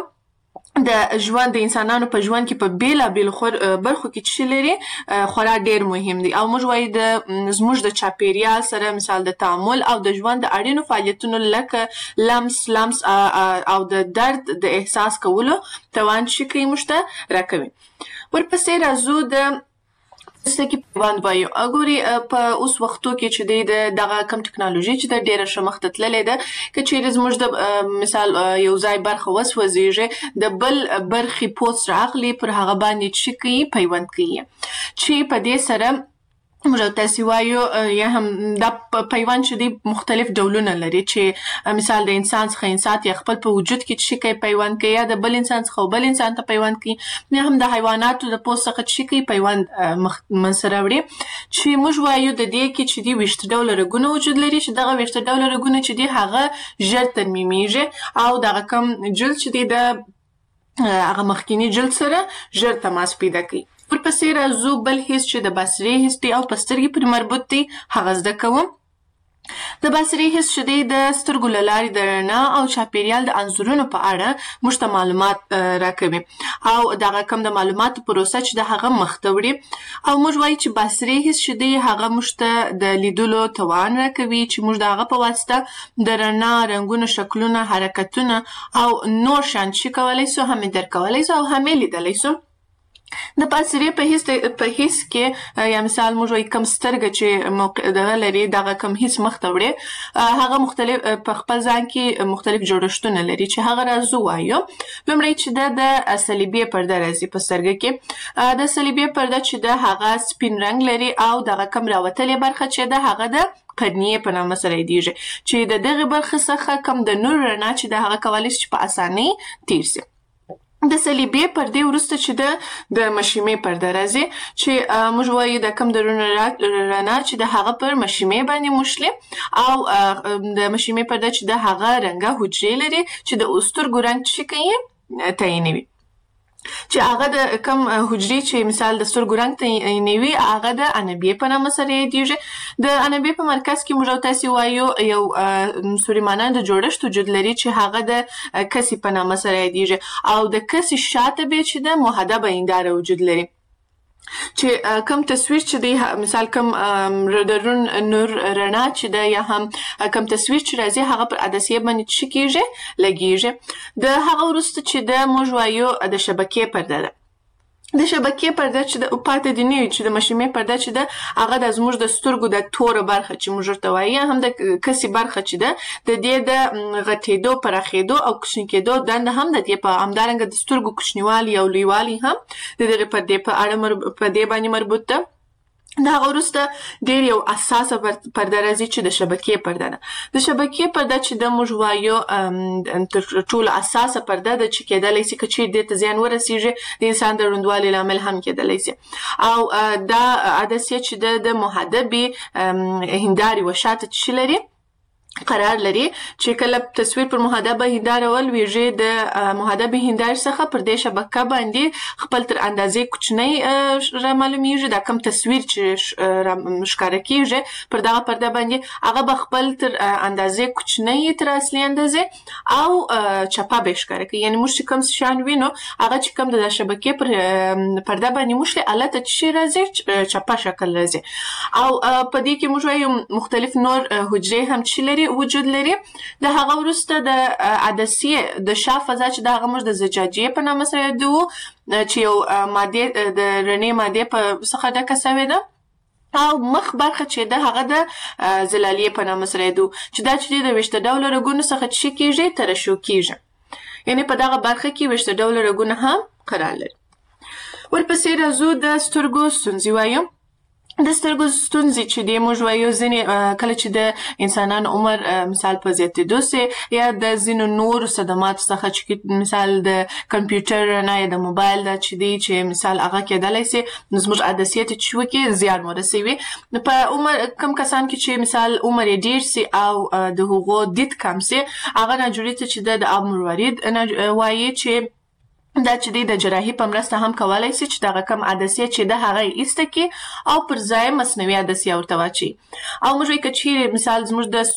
د ژوند د انسانانو په ژوند کې په بیلابیلو برخو کې چې لري خورا ډېر مهم دي او موږ وایو د زموږ د چاپیریال سره مثال د تعامل او د ژوند د اړینو فعالیتونو لکه لمس لمس او د درد د احساس کولو توان چې کوي موږ ته راکوي. ورپسې راځو د پوستکي پیوند وایو. ګوري په اوس وختو کې چې دی دغه کم ټکنالوژي چې د ډېره ښه مخ ته تللې ده، که چیرې زموږ د مثال یو ځای برخه وسوځېږي د بل برخې پوست رااخلي پر هغه باندې چې کوي پیوند کوي چې په دې سره موږ تاسې وایو یا هم دا پیوند چې دی مختلف ډولونه لري چې مثال د انسان څخه انسان یا خپل په وجود کې چې کوي پیوند کوي یا د بل انسان څخه بل انسان ته پیوند کوي یا هم د حیواناتو د پوست څخه چې کوي پیوند منسره وړي چې موږ وایو د دې کې چې دی ویشت ډوله رګونه وجود لري چې دغه ویشت ډوله رګونه چې دی هغه ژر ترمیمیږي او دغه کم جلد چې دی د هغه مخکینی جلد سره ژر تماس پیدا کوي. ورپسې راځو بل حس چې د بصري حس دی او په سترګې پورې مربوط دی، هغه زده کوم. د بصري حس چې دی د سترګو له لارې د رڼا او چاپیریال د انځورونو په اړه موږ ته معلومات راکوي او دغه کم د معلوماتو پروسه چې د هغه مخ ته وړي او موږ وایو چې بصري حس چې دی هغه موږ ته د لیدلو توان راکوي چې موږ د هغه په واسطه د رڼا، رنګونو، شکلونه، حرکتونه او نور شیان چې کولی سو هم درک کولی سو او هم لیدلی سو. د بصري په حس په حس کې یا مثال موږ وایو کم سترګه چې دغه لري دغه کم حس مخ ته وړي هغه مختلف په خپل ځان کې مختلف جوړښتونه لري چې هغه راځو وایو. لومړی چې د د صلیبي پرده راځي په سترګه کې. د صلیبي پرده چې د هغه سپین رنګ لري او دغه کم راوتلې برخه چې د هغه د قرنیې په نامه سره یادیږي چې د دغه برخه څخه کم د نور رڼا چې د هغه کولی شي په اسانۍ تیر سي. د صلیبي پردې وروسته چې د د مشیمې پرده راځي چې موږ وایو د کم د رڼا چې د هغه پر مشیمې باندې موشلي او د مشیمې پرده چې د هغه رنګه حجرې لري چې د سترګو رنګ چې کوي تعینوي چې هغه د کم حجرې چې مثال د سترګو رنګ تعینوي هغه د عنبیې په نامه سره یادیږي. د عنبیې په مرکز کې موږ تاسې وایو یو سوریمانند جوړښت وجود لري چې هغه د کسي په نامه سره یادیږي او د کسي شاته به چې د محدبه هنداره وجود لري چې کم تصویر چې دی مثال کم د نور رڼا چې ده یا هم کم تصویر چې راځي هغه پر عدسیه باندې چې کېږي لګېږي. د هغه وروسته چې د موږ وایو د شبکې پرده ده. د شبکې پرده چې د پاتې دي نه وي چې د مشیمې پرده چې ده هغه د زموږ د سترګو د توره برخه چې موږ ورته وایو هم د کسي برخه چې ده د دې د غټېدو، پراخېدو او کوچني کېدو دنده هم د دې په همدارنګه د سترګو کوچنیوالي او لویوالي هم د دغې پردې په اړه په دې باندې مربوط ده. د هغه وروسته ډېر یو اساسه پرده راځي چې د شبکې پرده ده. د شبکې پرده چې د موږ وایو تر ټولو اساسه پرده ده چې کېدلی سي که چیرې دې ته زیان ورسېږي د انسان د ړندوالي لامل هم کېدلی سي او دا عدسیه چې د محدبې هندارې و شاته چې لري قرار لري چې کله تصویر پر محدبه هنداره ولویږي د محدبه هنداره څخه پر دې شبکه باندې خپل تر اندازې کوچنی را معلومیږي دا کوم تصویر چې ښکاره کیږي پر دغه پرده باندې هغه به خپل تر اندازې کوچنی تر اصلي اندازې او چپه به ښکاره کوي یعنی موږ چې کوم شان وینو هغه چې کوم د شبکې پر پرده باندې موږ الته چې راځي چپه شکل راځي او په دې کې موږ وایو مختلف نور حجرې هم چې لري وجود لري د هغه وروسته د عدسیې د شا فضا چې د هغه موږ د زجاجیې په نامه سره یادوو چې یو مادې د رڼې مادې په څخه ډکه سوې ده او مخ برخه چې ده هغه د زلالیې په نامه سره یادوو چې دا چې د ویشته ډوله رګونو څخه چې کیږي ترشح کیږي یعنی په دغه برخه کې ویشته ډوله رګونه هم قرار لري. ورپسې راځو د سترګو ستونزې وایو. د سترګو ستونزې چې دی موږ وایو ځینې کله چې د انسانانو عمر مثال په زیاتېدو سي یا د ځینو نورو صدماتو څخه چې مثال د کمپیوټر نه یا د موبایل دا چې دی چې مثال هغه کېدلی سي نو زموږ عدسیې ته چې وکړي زیان ورسوي په عمر کم کسان کې چې مثال عمر یې ډېر سي او د هغو دید کم سي هغه ناجوړي ته چې د اب مروارید وایي چې دا چې دی د جراحي په مرسته هم کولای سي چې دغه کم عدسیه چې د هغه ایسته کې او پر ځای مصنوعي عدسیه ورته واچي او موږ وایو که چیرې مثال زموږ د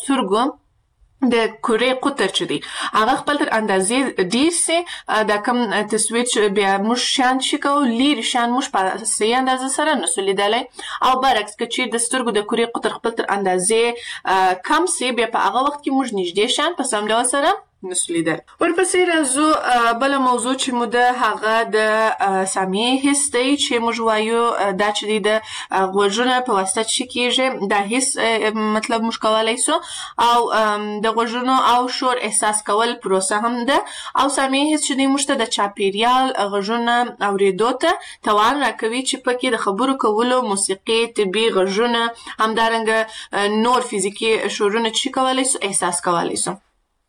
سترګو د کورې قطر چې دی هغه خپل تر اندازې ډېر سي دا کم تصویر چې بیا موږ شیان چې کوو لرې شیان موږ په صحیح اندازه سره نسو لیدلی او برعکس که چیرې د سترګو د کورې قطر خپل تر اندازې کم سي بیا په هغه وخت کې موږ نږدې شیان په سم ډول سره نسو لیدل. ورپسې راځو بله موضوع چې مو د هغه د سامعې حس دی چې موږ وایو دا چې دی د غوږونو په واسطه چې کیږي دا حس مطلب موږ کولی سو او د غوږونو او شور احساس کول پروسه هم ده او سامعې حس چې دی موږ ته د چاپیریال غږونه اورېدو ته توان راکوي چې پکې د خبرو کولو موسیقي طبي غږونه همدارنګه نور فزیکي شورونه چې کولی سو احساس کولی سو.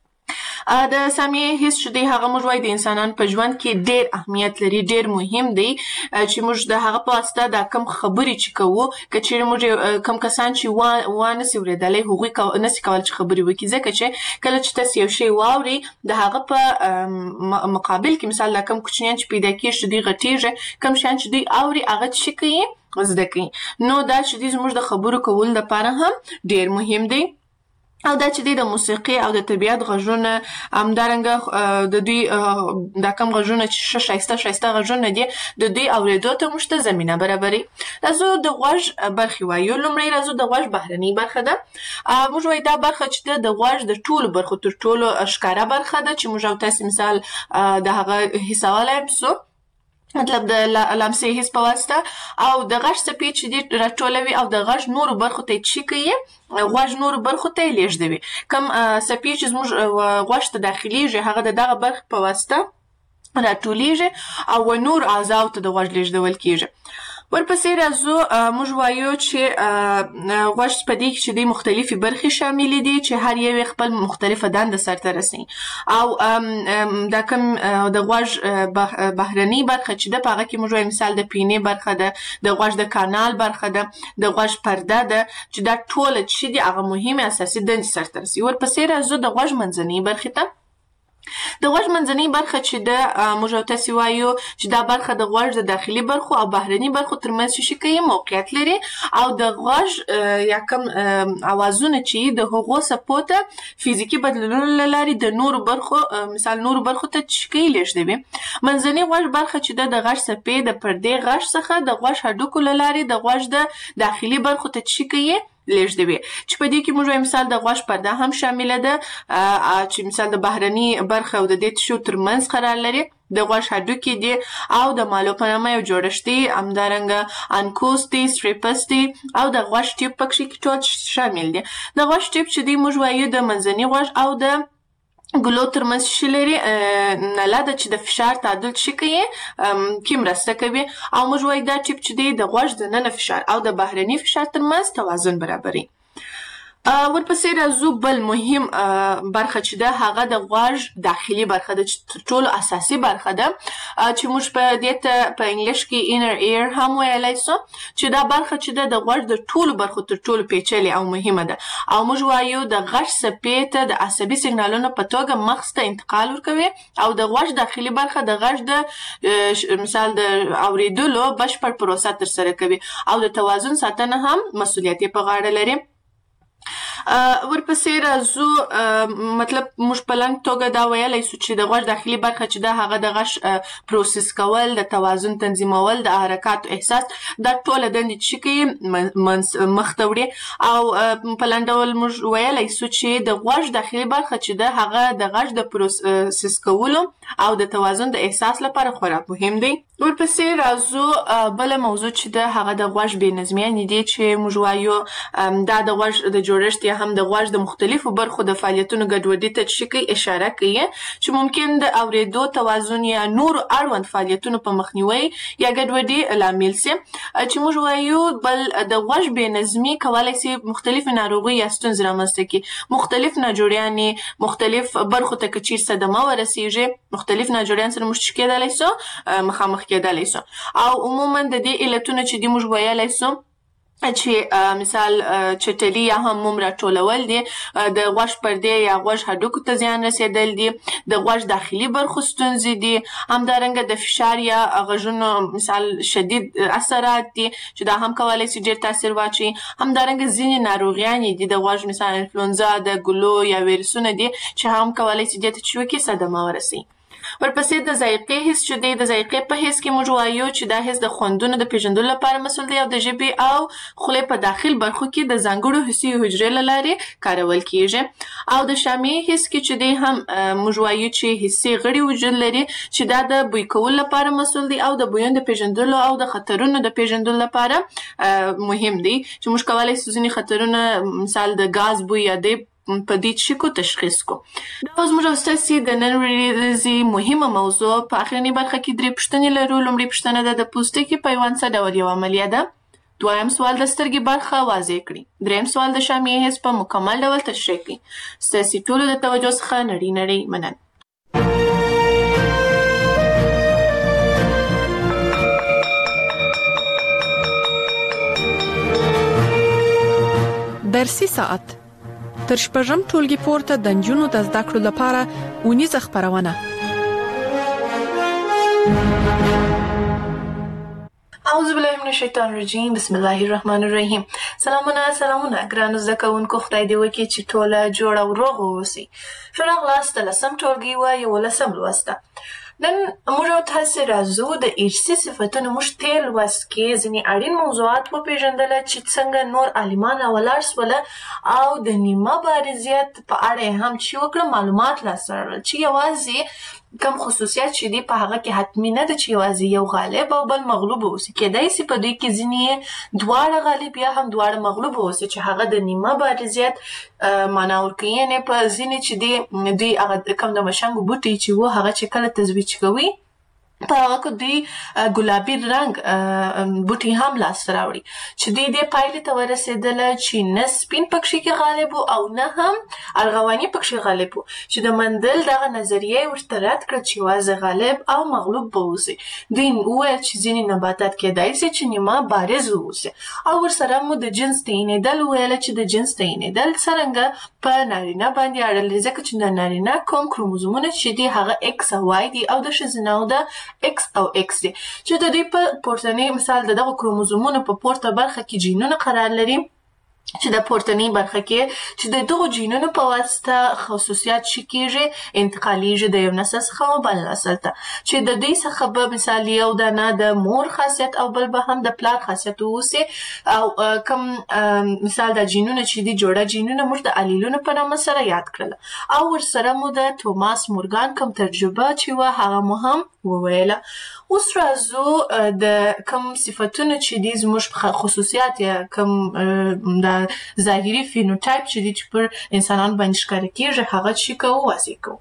د سامعې حس چې دی هغه موږ وایو د انسانانو په ژوند کې ډېر اهمیت لري ډېر مهم دی چې موږ د هغه په واسطه دا کم خبرې چې کوو که چیرې موږ کم کسان چې وانسي اورېدلی هغوی نسي کولی چې خبرې وکړي ځکه چې کله چې تاسې یو شی واورئ د هغه په مقابل کې مثال دا کم کوچنیان چې پیدا کېږي چې دوی غټېږي کم شیان چې دوی اوري هغه څه کوي زده کوي نو دا چې دوی زموږ د خبرو کولو لپاره هم ډېر مهم دی او دا چې دی د موسیقي او د طبیعت غږونه همدارنګه د دوی دا کم غږونه چې ښه ښایسته ښایسته غږونه دي د دوی اورېدو ته موږ ته زمینه برابروي. راځو د غوږ برخې وایو. لومړی راځو د غوږ بهرنۍ برخه ده. موږ وایو دا برخه چې ده د غوږ د ټولو برخو تر ټولو ښکاره برخه ده چې موږ او تاسې مثال د هغه حسولی سو مطلب د لمسې حس په واسطه او د غږ څپې چې دي راټولوي او د غږ نورو برخو ته چې کوي غوږ نورو برخو ته یې لیږدوي. کوم څپې چې زموږ غوږ ته داخلیږي هغه د دغه برخې په واسطه راټولیږي او نور اعضاو ته د غوږ لیږدول کیږي. ورپسې راځو موږ وایو چې غوږ په دې کې چې دی مختلفې برخې شاملې دي چې هر یو خپل مختلفه دنده سرته رسوي او دا کوم د غوږ بهرنۍ برخه چې ده په هغه کې موږ وایو مثال د پینې برخه ده د غوږ د کانال برخه ده د غوږ پرده ده چې دا ټوله چې دي هغه مهمې اساسي دندې سرته رسوي. ورپسې راځو د غوږ منځنۍ برخې ته. د غوږ منځنۍ برخه چې ده موږ او تاسې وایو چې دا برخه د غوږ د داخلي برخو او بهرني برخو ترمنځ چې شي کوي موقعیت لري او د غوږ یا کوم اوازونه چې د هغو څپو ته فزیکي بدلونونو له لارې د نورو برخو مثال نورو برخو ته چې کوي لیږدوي. منځنۍ غوږ برخه چې ده د غوږ څپې د پردې غږ څخه د غوږ هډوکو له لارې د غوږ د داخلي برخو ته چې کوي لیږدوي چې په دې کې موږ وایو مثال د غوږ پرده هم شامله ده چې مثال د بهرني برخه او د دې تشو ترمنځ قرار لري د غوږ هډوکي دي او د مالو په نامه یو جوړښت دی همدارنګه انکوس دی سټریپس دی او د غوږ ټیوب پکې ټول شامل دي. د غوږ ټیوب چې دی موږ وایو د منځني غوږ او د ګلو ترمنځ شي لري نله ده چې د فشار تعادل چې کوي کې مرسته کوي او موږ وایو دا ټیپ چې دی د غوږ دننه فشار او د بهرني فشار ترمنځ توازن برابروي. ورپسې راځو بل مهم برخه چې ده هغه د غوږ داخلي برخه ده چې تر ټولو اساسي برخه ده چې موږ په دې ته په انګلیش کې inner ear هم ویلی سو چې دا برخه چې ده د غوږ د ټولو برخو تر ټولو پیچلې او مهمه ده او موږ وایو د غږ څپې ته د عصبي سیګنالونو په توګه مغز ته انتقال ورکوي او د غوږ داخلي برخه د غږ د مثال د اورېدلو بشپړ پروسه ترسره کوي او د توازن ساتنه هم مسؤلیت یې په غاړه لري. ورپسې راځو مطلب موږ په لنډ توګه دا ویلی سو چې د غوږ داخلي برخه چې ده هغه د غږ پروسس کول، د توازن تنظیمول، د حرکاتو احساس، دا ټوله دندې چې کوي مخته وړي او په لنډ ډول موږ ویلی سو چې د غوږ داخلي برخه چې ده هغه د غږ د پروسس کولو او د توازن د احساس لپاره خورا مهم دی. ورپسې راځو بله موضوع چې ده هغه د غوږ بې نظمي یعنې دی چې موږ وایو دا د غوږ د جوړښت یا هم د غوږ د مختلفو برخو د فعالیتونو ګډوډي ته چې کوي اشاره کوي چې ممکن د اورېدو توازن یا نورو اړوند فعالیتونو په مخنیوي یا ګډوډي لامل سي چې موږ وایو بل د غوږ بې نظمي کولی سي مختلفې ناروغۍ یا ستونزې رامنځته کړي. مختلف ناجوړیانې مختلف برخو ته که چیرې صدمه ورسیږي مختلف ناجوړیان سره موږ چې کېدلی سو مخامخ کېدلی سو او عموما د دې علتونه چې دي موږ ویلی سو چې مثال چټلي یا هم موم راټولول دي، د غوږ پردې یا غوږ هډوکو ته زیان رسېدل دي، د غوږ داخلي برخو ستونزې دي، همدارنګه د فشار یا غږونو مثال شدید اثرات دي چې دا هم کولی سي ډېر تاثیر واچوي. همدارنګه ځینې ناروغیانې دي د غوږ مثال انفلونزا د ګلو یا ویروسونه دي چې هم کولی سي دې ته چې وکړي صدمه ورسوي. ورپسې د ذایقې حس چې دی د ذایقې په حس کې موږ وایو چې دا حس د خوندونو د پیژندلو لپاره مسؤل دی او د ژبې او خولې په داخل برخو کې د ځانګړو حسي حجرې له لارې کارول کیږي. او د شامعي حس کې چې دی هم موږ وایو چې حسي غړي وجود لري چې دا د بوی کولو لپاره مسؤل دی او د بویونو د پیژندلو او د خطرونو د پیژندلو لپاره مهم دی چې موږ کولی سو ځینې خطرونه مثال د ګاز بوی یا د په دې چې کو تشخیص کو. دا اوس موږ ستاسې د نن ورځې مهمه موضوع په اخرنۍ برخه کې درې پوښتنې لرو. لومړۍ پوښتنه ده د پوستکي پیوند څه ډول یو عملیه ده؟ دویم سوال د سترګې برخه واضح کړي. دریم سوال د شامعي حس په مکمل ډول تشریح کړي. ستاسې ټولو د توجه څخه نړۍ نړۍ مننه. درسي ساعت تر شپږم ټولګي پورته د نجونو د زده کړو لپاره اونیزه خپرونه. اعوذ بالله من الشیطان الرجیم بسم الله الرحمن الرحیم. سلامونه سلامونه ګرانو زده کوونکو، خدای دې وکړي چې ټوله جوړ او روغ واوسئ. ښه راغلاست لسم ټولګي و یولسم لوست. نن موږ تاسې راځو د ارثي صفتونو موږ تېر لوست کې ځینې اړین موضوعات وپېژندله چې څنګه نور عالمان راولاړ سوله او د نیمه بارزیت په اړه یې هم چې وکړه معلومات لاسته راغلل چې یوازې کم خصوصیات چې دي په هغه کې حتمي نه ده چې یوازې یو غالب او بل مغلوب اوسي. کېدای سي په دوی کې ځینې دواړه غالب یا هم دواړه مغلوب اوسي چې هغه د نیمه بارزیت معنا ورکوي، یعنې په ځینې چې دي دوی هغه کم د مشنګو بوټي چې و هغه چې کله تزویج کوي په هغه کې دوی ګلابي رنګ بوټي هم لاسته راوړي چې دوی دې پایلې ته ورسېدله چې نه سپین پکښې کې غالب و او نه هم ارغواني پکښې غالب و چې د مندل دغه نظریه یې ورته رد کړه چې یوازې غالب او مغلوب به اوسي. دوی وویل چې ځینې نباتات کېدای سي چې نیمه بارز واوسي او ورسره مو د جنس تعینېدل وویله چې د جنس تعینېدل څرنګه په نارینه باندې اړه لري ځکه چې د نارینه کوم کروموزومونه چې دي هغه ایکس او وای دي او د ښځینه او د X او X دي چې د دوی په پورتنۍ مثال د دغه کروموزومونو په پورته برخه کې جینونه قرار لري چې د پورتنۍ برخه کې چې د دغو جینونو په واسطه خصوصیات چې کېږي انتقالیږي د یو نسل څخه بل نسل ته چې د دوی څخه به مثال یو دانه د مور خاصیت او بل به هم د پلار خاصیت واوسي او کوم مثال د جینونه چې دي جوړه جینونه موږ د الیلونو په نامه سره یاد کړله او ورسره مو د توماس مورګان کوم تجربه چې وه هغه مو هم وویله. اوس راځو د کوم صفتونه چې دي زموږ خصوصیات یا کوم د ظاهري فینوټایپ چې دي چې پر انسانانو باندې ښکاره کېږي هغه چې کوو واضح کوو.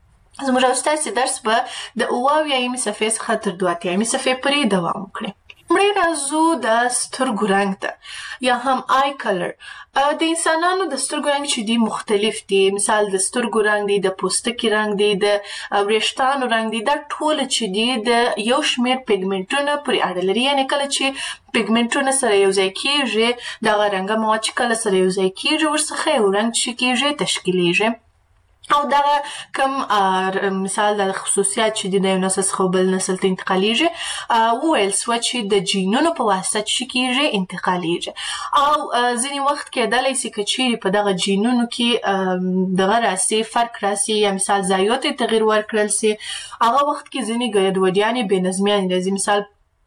زموږ ستاسې درس به د اوه اویایمې صفحې څخه تر دوه اتیایمې صفحې پورې دوام وکړي. مړی راځو د سترګو رنګ ته یا هم آی کلر. د انسانانو د سترګو رنګ چې دی مختلف دي. مثال د سترګو رنګ دی، د پوستکي رنګ دی، د وریښتانو رنګ دی. دا ټول چې دی د یو شمېر پیګمنټونه پورې اړه لري. یعنې کله چې پیګمنټونه سره یو ځای کېږي، دغه رنګه مواد چې کله سره یو ځای کېږي ورڅخه یو رنګ چې کېږي تشکیلیږي. او دغه کوم مثال د خصوصیات چې د یو نسل څخه بل نسل ته انتقالیږي وویل سوه چې د جینونو په واسطه چې کېږي انتقالیږي. او ځینې وخت کېدلی سي که چیرې په دغه جینونو کې دغه راسي فرق راسي یا مثال ضایعو ته تغییر ورکړل سي، هغه وخت کې ځینې ګډوډیانې بې نظمیانې راځي. مثال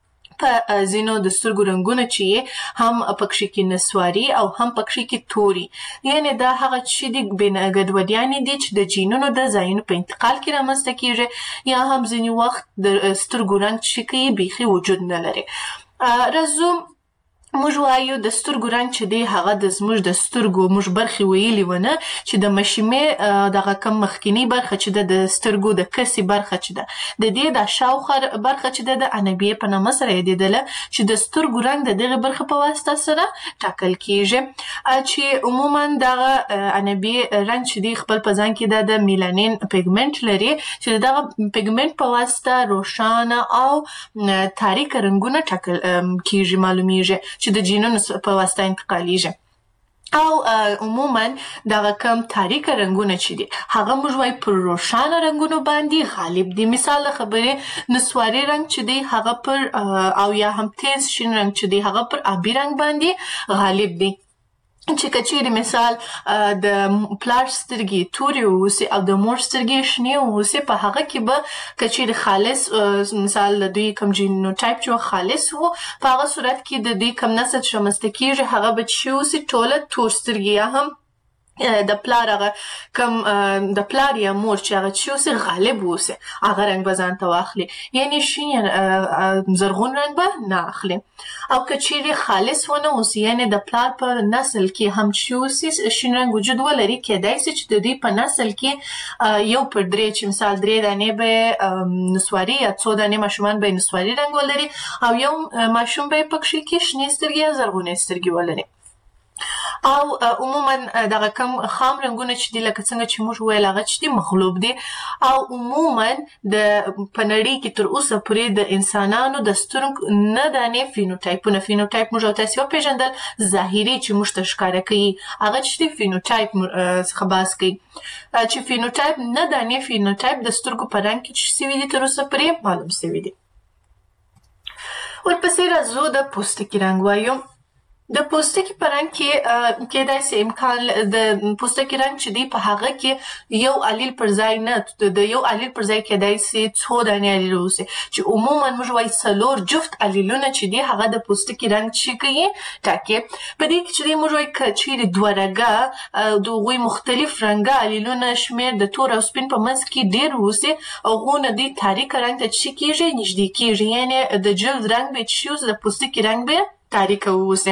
په ځینو د سترګو رنګونه چې هم پکښې کې نسواري او هم پکښې کې توري، یعنې دا هغه چې د ګډوډیانې دي چې د جینونو د ځایونو په انتقال کې رامنځته کېږي، یا هم ځینې وخت د سترګو رنګ چې کوي بیخي وجود نه لري. راځو موږ وایو د سترګو رنګ چې دی هغه د زموږ د سترګو موږ برخې ویلي ونه چې د مشیمې دغه کم مخکینی برخه چې ده د سترګو د کسي برخه چې ده د دې د شاوخوا برخه چې ده د عنبیې په نامه سره یادېدله چې د سترګو رنګ د دغې برخې په واسطه سره ټاکل کېږي چې عموما دغه عنبیې رنګ چې دی خپل په ځان کې د میلانین پیګمنټ لري چې دغه پیګمنټ په واسطه روښانه او تاریکه رنګونه ټاکل کېږي معلومیږي چې د جینونو په واسطه انتقالیږي. او عموما دغه کم تاریکه رنګونه چې دي هغه موږ وایو پر روښانه رنګونو باندې غالب دي. مثال د خبرې نسواري رنګ چې دی هغه پر او یا هم تیز شین رنګ چې دی هغه پر آبي رنګ باندې غالب دي. چې که چیرې مثال د پلار سترګې تورې واوسي او د مور سترګې شنې واوسي، په هغه کې به که چیرې خالص مثال د دوی کوم جینوټایپ چې خالص وو، په هغه صورت کې د دوی کوم نسل چې رامنځته کېږي هغه به چې واوسي ټوله تور سترګې یا هم د پلار هغه کوم د پلار یا مور چې هغه چې اوسي غالب اوسي هغه رنګ به ځان ته واخلي، یعنې شین یا زرغون رنګ به نه اخلي. او که چیرې خالص ونه اوسي یعنې د پلار په نسل کې هم چې اوسي شین رنګ وجود ولري، کېدای سي چې د دوی په نسل کې یو پر درې چې مثال درې دانې به نسواري یا څو دانې ماشومان به نسواري رنګ ولري او یو ماشوم به یې پکښې کې شنې سترګې یا زرغونې سترګې ولري. او عموما دغه کم خام رنګونه چې دي لکه څنګه چې موږ ویل هغه چې دي مغلوب دي. او عموما د په نړۍ کې تر اوسه پورې د انسانانو د سترګو نه دانې فینوټایپونه فینوټایپ موږ او تاسې وپېژندل ظاهري چې موږ ته ښکاره کوي هغه چې دي فینوټایپ څخه بحث کوي چې فینوټایپ نه دانې فینوټایپ د سترګو په رنګ کې چې سوي دي تر اوسه پورې معلوم سوي دي. ورپسې راځو د پوستکي رنګ وایو. د پوستکي په رنګ کې کېدای سي امکان د پوستکي رنګ چې دی په هغه کې یو الیل پر ځای نه د یو الیل پر ځای کېدای سي څو دانې الیل واوسي چې عموما موږ وایو څلور جفت الیلونه چې دي هغه د پوستکي رنګ چې کوي ټاکي. په دې کې چې دی موږ وایو که چیرې دوه رګه د هغوی مختلف رنګه الیلونه شمېر د تور او سپین په منځ کې ډېر واوسي هغو نه دوی تاریکه رنګ ته چې کېږي نږدې کېږي، یعنې د جلد رنګ به چې اوسي د پوستکي رنګ به تاریکه واوسي.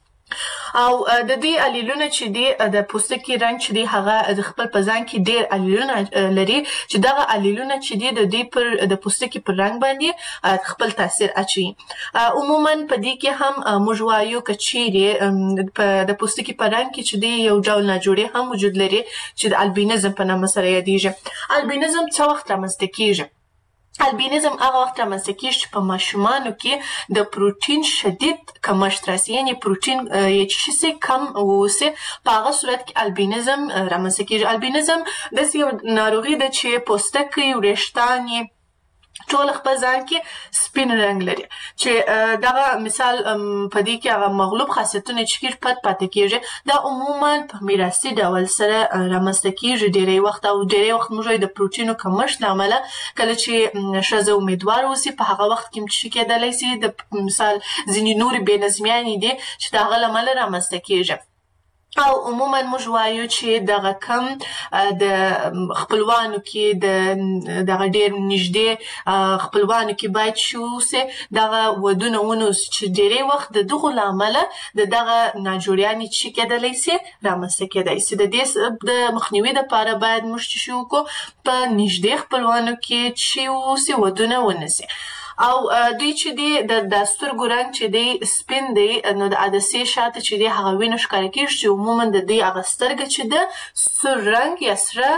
او د دې الیلونه چې دی د پوستکي رنګ چې دی هغه د خپل په ځان کې ډېر الیلونه لري چې دغه الیلونه چې دی د دې پر د پوستکي پر رنګ باندې خپل تاثیر اچوي. عموما په دې کې هم موږ وایو که چیرې د پوستکي په رنګ کې چې دی یو ډول ناجوړې هم وجود لري چې د البینزم په نامه سره یادیږي. البینزم څه وخت رامنځته کېږي؟ البینزم هغه وخت رامنځته کېږي چې په ماشومانو کې د پروټین شدید کمښت راسي، یعنې پروټین یې چې شي کم واوسي په هغه صورت کې البینزم رامنځته کېږي. البینزم داسې یو ناروغي ده چې پوستکی وریښتان یې ټول خپل ځان کې سپین رنګ لري چې دغه مثال په دې کې هغه مغلوب خاصیتونه چې کېږي پت پاتې کېږي. دا عموما په میراثي ډول سره رامنځته کېږي ډېری وخت او ډېری وخت موږ وایو د پروټینو کمښت له امله کله چې ښځه امیدوار اوسي په هغه وخت کې چې کېدلی سي د مثال ځینې نورې بې نظمیانې دي چې د هغه له امله رامنځته کېږي. او عموما موږ وایو چې دغه کم د خپلوانو کې د دغه ډېر نږدې خپلوانو کې باید چې اوسي دغه ودونه ونوسي چې ډېری وخت د دغو له امله د دغه ناجوړیانې چې کېدلی سي رامنځته کېدی سي. د دې د مخنیوي دپاره باید موږ چې شي وکړو په نږدې خپلوانو کې چې اوسي ودونه ونسي. او دوی چې دی د سترګو رنګ چې دی سپین دی نو د عدسې شاته چې دی هغه وینه ښکاره کېږي چې عموما د دوی هغه سترګه چې ده سور رنګ یا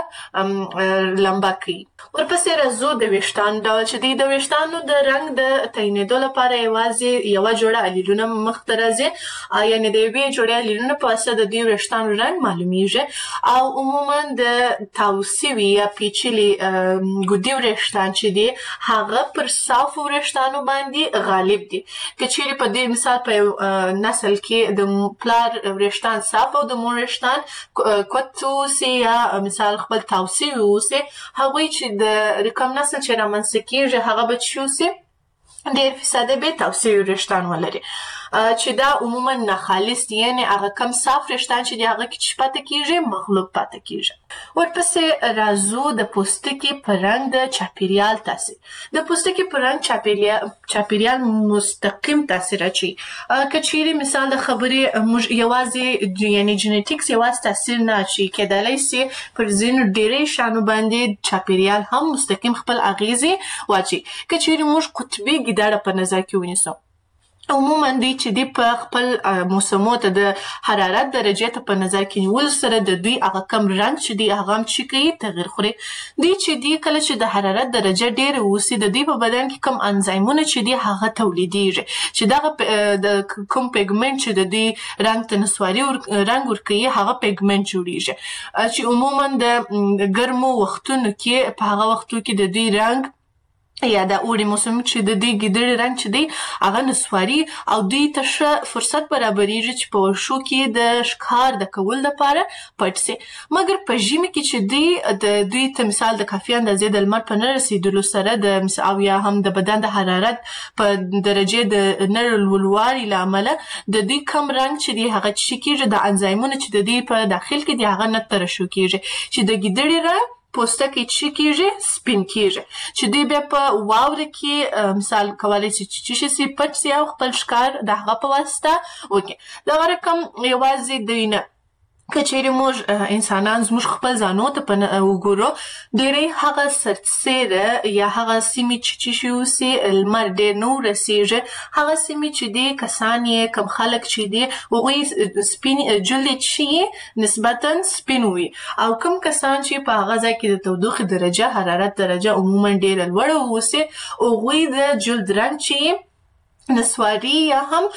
سره لمبه کوي. ورپسې راځو د ویښتانو ډول چې دی د ویښتانو د رنګ د تعینېدو لپاره یوازې یوه جوړه الیلونه مخته راځي، یعنې د یوې جوړې الیلونه په واسطه د دوی ویښتانو رنګ معلومیږي او عموما د تاو سوي یا پیچلي ګودي وریښتان چې دي هغه پر صافو وریښتانو باندې غالب دي. که چیرې په دې مثال په یو نسل کې د پلار وریښتان صاف او د مور وریښتان کوت اوسي یا مثال خپل تاو سوي اوسي، هغوی چې د کوم نسل چې رامنځته کېږي هغه به چې اوسي ډېر فیصده به تاو سوي وریښتان ولري چې دا عموما ناخالص دي، یعنې هغه کم صاف وریښتان چې دي هغه کې چې پاته کېږي مغلوب پاته کېږي. ورپسې راځو د پوستکي په رنګ د چاپیریال تاثیر. د پوستکي په رنګ چاپیریال مستقیم تاثیر اچوي. که چیرې مثال د خبرې موږ یوازې یعنې جینیټیکس یوازې تاثیر نه اچوي، کیدلی سي پر ځینو ډېرې شیانو باندې چاپیریال هم مستقیم خپل اغیزې واچوي. که چیرې موږ قطبي ګیدړه په نظر کې ونیسو، عموما دوی چې دی په خپل موسمو ته د حرارت درجې ته په نظر کې نیولو سره د دوی هغه کم رنګ چې دی هغه هم چې کوي تغیر خوري. دوی چې دی کله چې د حرارت درجه ډېره اوسي د دوی په بدن کې کم انزایمونه چې دی هغه تولیدیږي چې دغه د کوم پیګمنټ چې د دوی رنګ ته نسواري رنګ ورکوي هغه پیګمنټ جوړیږي چې عموما د ګرمو وختونو کې په هغه وختو کې د دوی رنګ یا د اوړي موسم چې د دې ګیدړې رنګ چې دی هغه نسواري او دوی ته ښه فرصت برابریږي چې په ورشو کې د ښکار د کولو لپاره پټ سي. مګر په ژمي کې چې دوی د دوی ته مثال د کافي اندازې د لمر په نه رسېدلو سره د او یا هم د بدن د حرارت په درجې د نه لوړوالي له امله د دوی کم رنګ چې دی هغه څه کېږي د انزایمونه چې د دوی په داخل کې دی هغه نه ترشح کېږي چې د ګیدړې رنګ پوستکی څه کېږي سپین کېږي چې دوی بیا په واوره کې مثال کولی شي چې څه شي پټ سي او خپل ښکار د هغه په واسطه وکړي. دغه رقم یوازې دوی نه که چیرې موږ انسانان زموږ خپل ځانو ته په وګورو ډېری هغه سرسیره یا هغه سیمې چې څه شي اوسي لمر ډېر نه ورسېږي هغه سیمې چې دي کسان یې کم خلک چې دي هغوی سپین جلد یې چې نسبتا سپین وي او کم کسان چې په هغه ځای کې د تودوخې درجه حرارت درجه عموما ډېره لوړه اوسي هغوی د جلد رنګ چې نسواري یا هم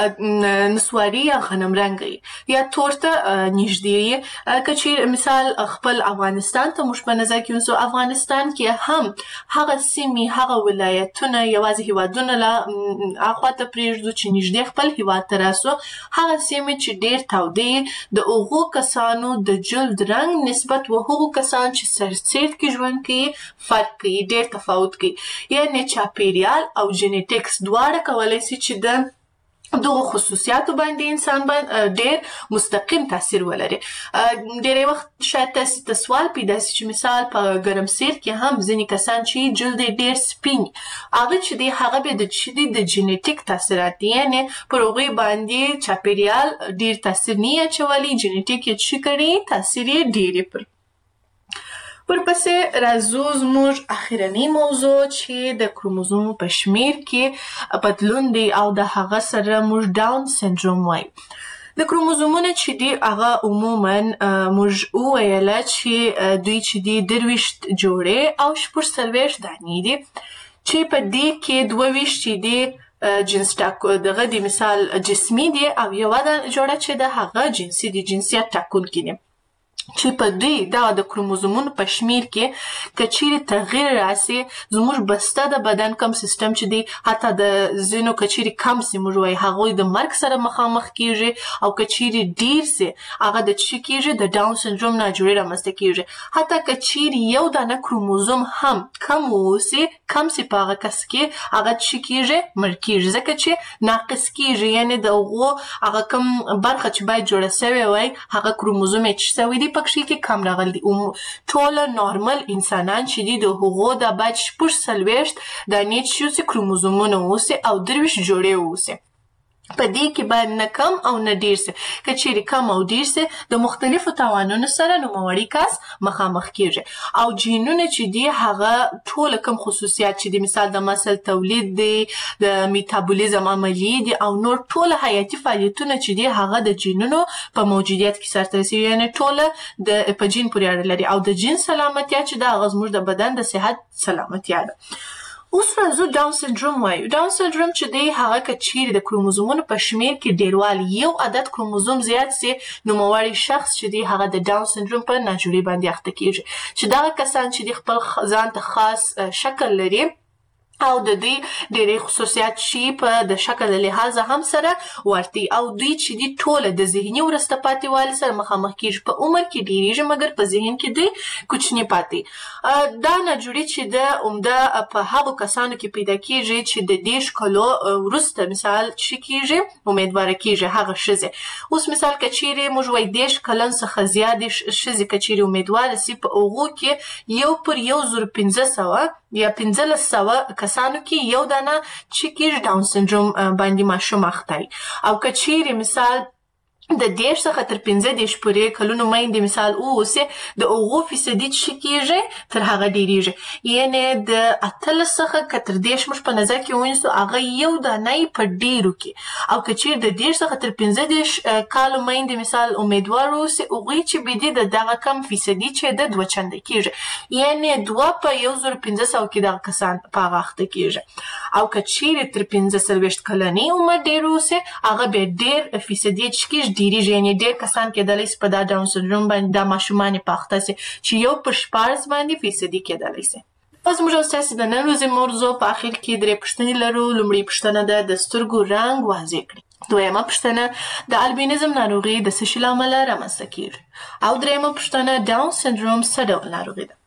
نسواري یا غنم رنګي یا تور ته نږدې وي. که چیرې مثال خپل افغانستان ته موږ په نظر کې ونیسو، افغانستان کې هم هغه سیمې هغه ولایتونه یوازې هیوادونه له اخوا ته پرېږدو چې نږدې خپل هیواد ته راسو، هغه سیمې چې ډېر تودې د هغو کسانو د جلد رنګ نسبت و هغو کسان چې سرسید کې ژوند کوي فرق کوي، ډېر تفاوت کوي. یعنې چاپیریال او جینیټیکس دواړه کولی شي چې د دغو خصوصیاتو باندې انسان باندې ډېر مستقیم تاثیر ولري. ډېری وخت شاید تاسې ته سوال پیدا سي چې مثال په ګرمسیر کې هم ځینې کسان چې جلد یې ډېر سپین هغه چې دی هغه بیا د چې دی د جینیټیک تاثیرات دي، یعنې پر هغوی باندې چاپیریال ډېر تاثیر نه یې اچولی، جینیټیک یې څه کړي تاثیر یې ډېر یې پر. ورپسې راځو زموږ اخرنۍ موضوع چې د کروموزوم په شمیر کې بدلون دی او د هغه سره موږ ډاون سنډروم وایو. د کروموزومونه چې دي هغه عموما موږ وویله چې دوی چې دي درویشت جوړې او شپږ څلوېښت دانې دي چې په دې کې دوه ویشت چې دي جنس ټاکو دغه د مثال جسمي دي او یوه جوړه چې د هغه جنسي دي جنسیت ټاکونکي دي چې په دوی دا د کروموزومونو په شمیر کې که چیرې تغییر راسي زموږ بسته د بدن کم سیستم چې دی حتی د ځینو که چیرې کم سي موږ وایي هغوی د مرګ سره مخامخ کېږي او که چیرې ډیر سي هغه د څه کېږي د ډاون سنډروم ناجوړي رامنځته کېږي. حتی که چیرې یو دانه کروموزوم هم کم واوسي کم سي په هغه کس کې هغه څه کېږي مړ کېږي ځکه چې ناقص کېږي، یعنې د هغو هغه کم برخه چې باید جوړه سوې وای هغه کروموزوم یې څه سوی دی پکښې کې کم راغلی دي. ټوله نارمل انسانان چې دي د هغو دا باید شپږ څلوېښت دانې چې اوسي کروموزومونه اوسي او درویشت جوړې اوسي. په دې کې باید نه کم او نه ډیر سي. که چیرې کم او ډیر سي د مختلفو تاوانونو سره نوموړی کس مخامخ کیږي. او جینونه چې دي هغه ټول کم خصوصیات چې دي، مثال د مسل تولید دی، د میتابولیزم عملیې دي او نور ټول حیاتي فعالیتونه چې دي هغه د جینونو په موجودیت کې سرته رسیږي، یعنی ټول د په جین پورې اړه لري. او د جین سلامتیا چې دا هغه زموږ د بدن د صحت سلامتیا ده. اوس راځو ډاون سنډروم وایو. ډاون سنډروم چې دی هغه که چیرې د کروموزومونو په شمیر کې ډیروالی یو عدد کروموزوم زیات سي، نوموړی شخص چې دی هغه د ډاون سنډروم په ناجوړي باندې اخته کیږي. چې دغه کسان چې دی خپل ځان ته خاص شکل لري او د دوی ډېرې خصوصیات چې په د شکل له لحاظه هم سره ورتي، او دوی چې دي ټوله د ذهني وروسته پاتې والي سره مخامخ کیږي. په عمر کې ډېریږي مګر په ذهن کې دوی کوچني پاتې. دا ناجوړي چې د عمده په هغو کسانو کې پیدا کیږي چې د دېرش کالو وروسته مثال چې کیږي امیدواره کیږي هغه ښځې. اوس مثال که چیرې موږ وایو دېرش کلن څخه زیاتې ښځې که چیرې امیدواره سي، په هغو کې یو پر یو زر پنځه سوه یا پنځلس سوه کسانو کې یو دانه چې کیږي ډاون سنډروم باندې ماشوم اخته وي. او که چیرې مثال د دېرش څخه تر پنځه دېرش پورې کلونو میندې مثال واوسي، د هغو فیصدي چې کیږي تر هغه ډیریږي، یعنې د اتلس څخه که تر دېرش موږ په نظر کې ونیسو هغه یو دانه یې په ډیرو کې. او که چیرې د دېرش څخه تر پنځه دېرش کالو میندې مثال امیدوار واوسي، هغوی چې بدي د دغه کم فیصدي چې د دوه چنده کیږي، یعنې دوه په یو زر پنځه سوه کې دغه کسان په هغه اخته کیږي. او که چیرې تر پنځه څلوېښت کلنۍ عمر ډیر واوسي، هغه بیا ډیر فیصدي چې کیږي ډیریږي، یعنې ډېر کسان کېدلی سي په دا ډاون سنډروم باندې دا ماشومان یې په اخته سي چې یو پر شپاړس باندې فیصدي کېدلی سي. اوس موږ او ستاسې د نن ورځې موضوع په اخر کې درې پوښتنې لرو. لومړۍ پوښتنه ده د سترګو رنګ واضح کړئ. دویمه پوښتنه د البینیزم ناروغي د څه شي له امله رامنځته کیږي. او درېیمه پوښتنه ډاون سنډروم څه ډول ناروغي ده.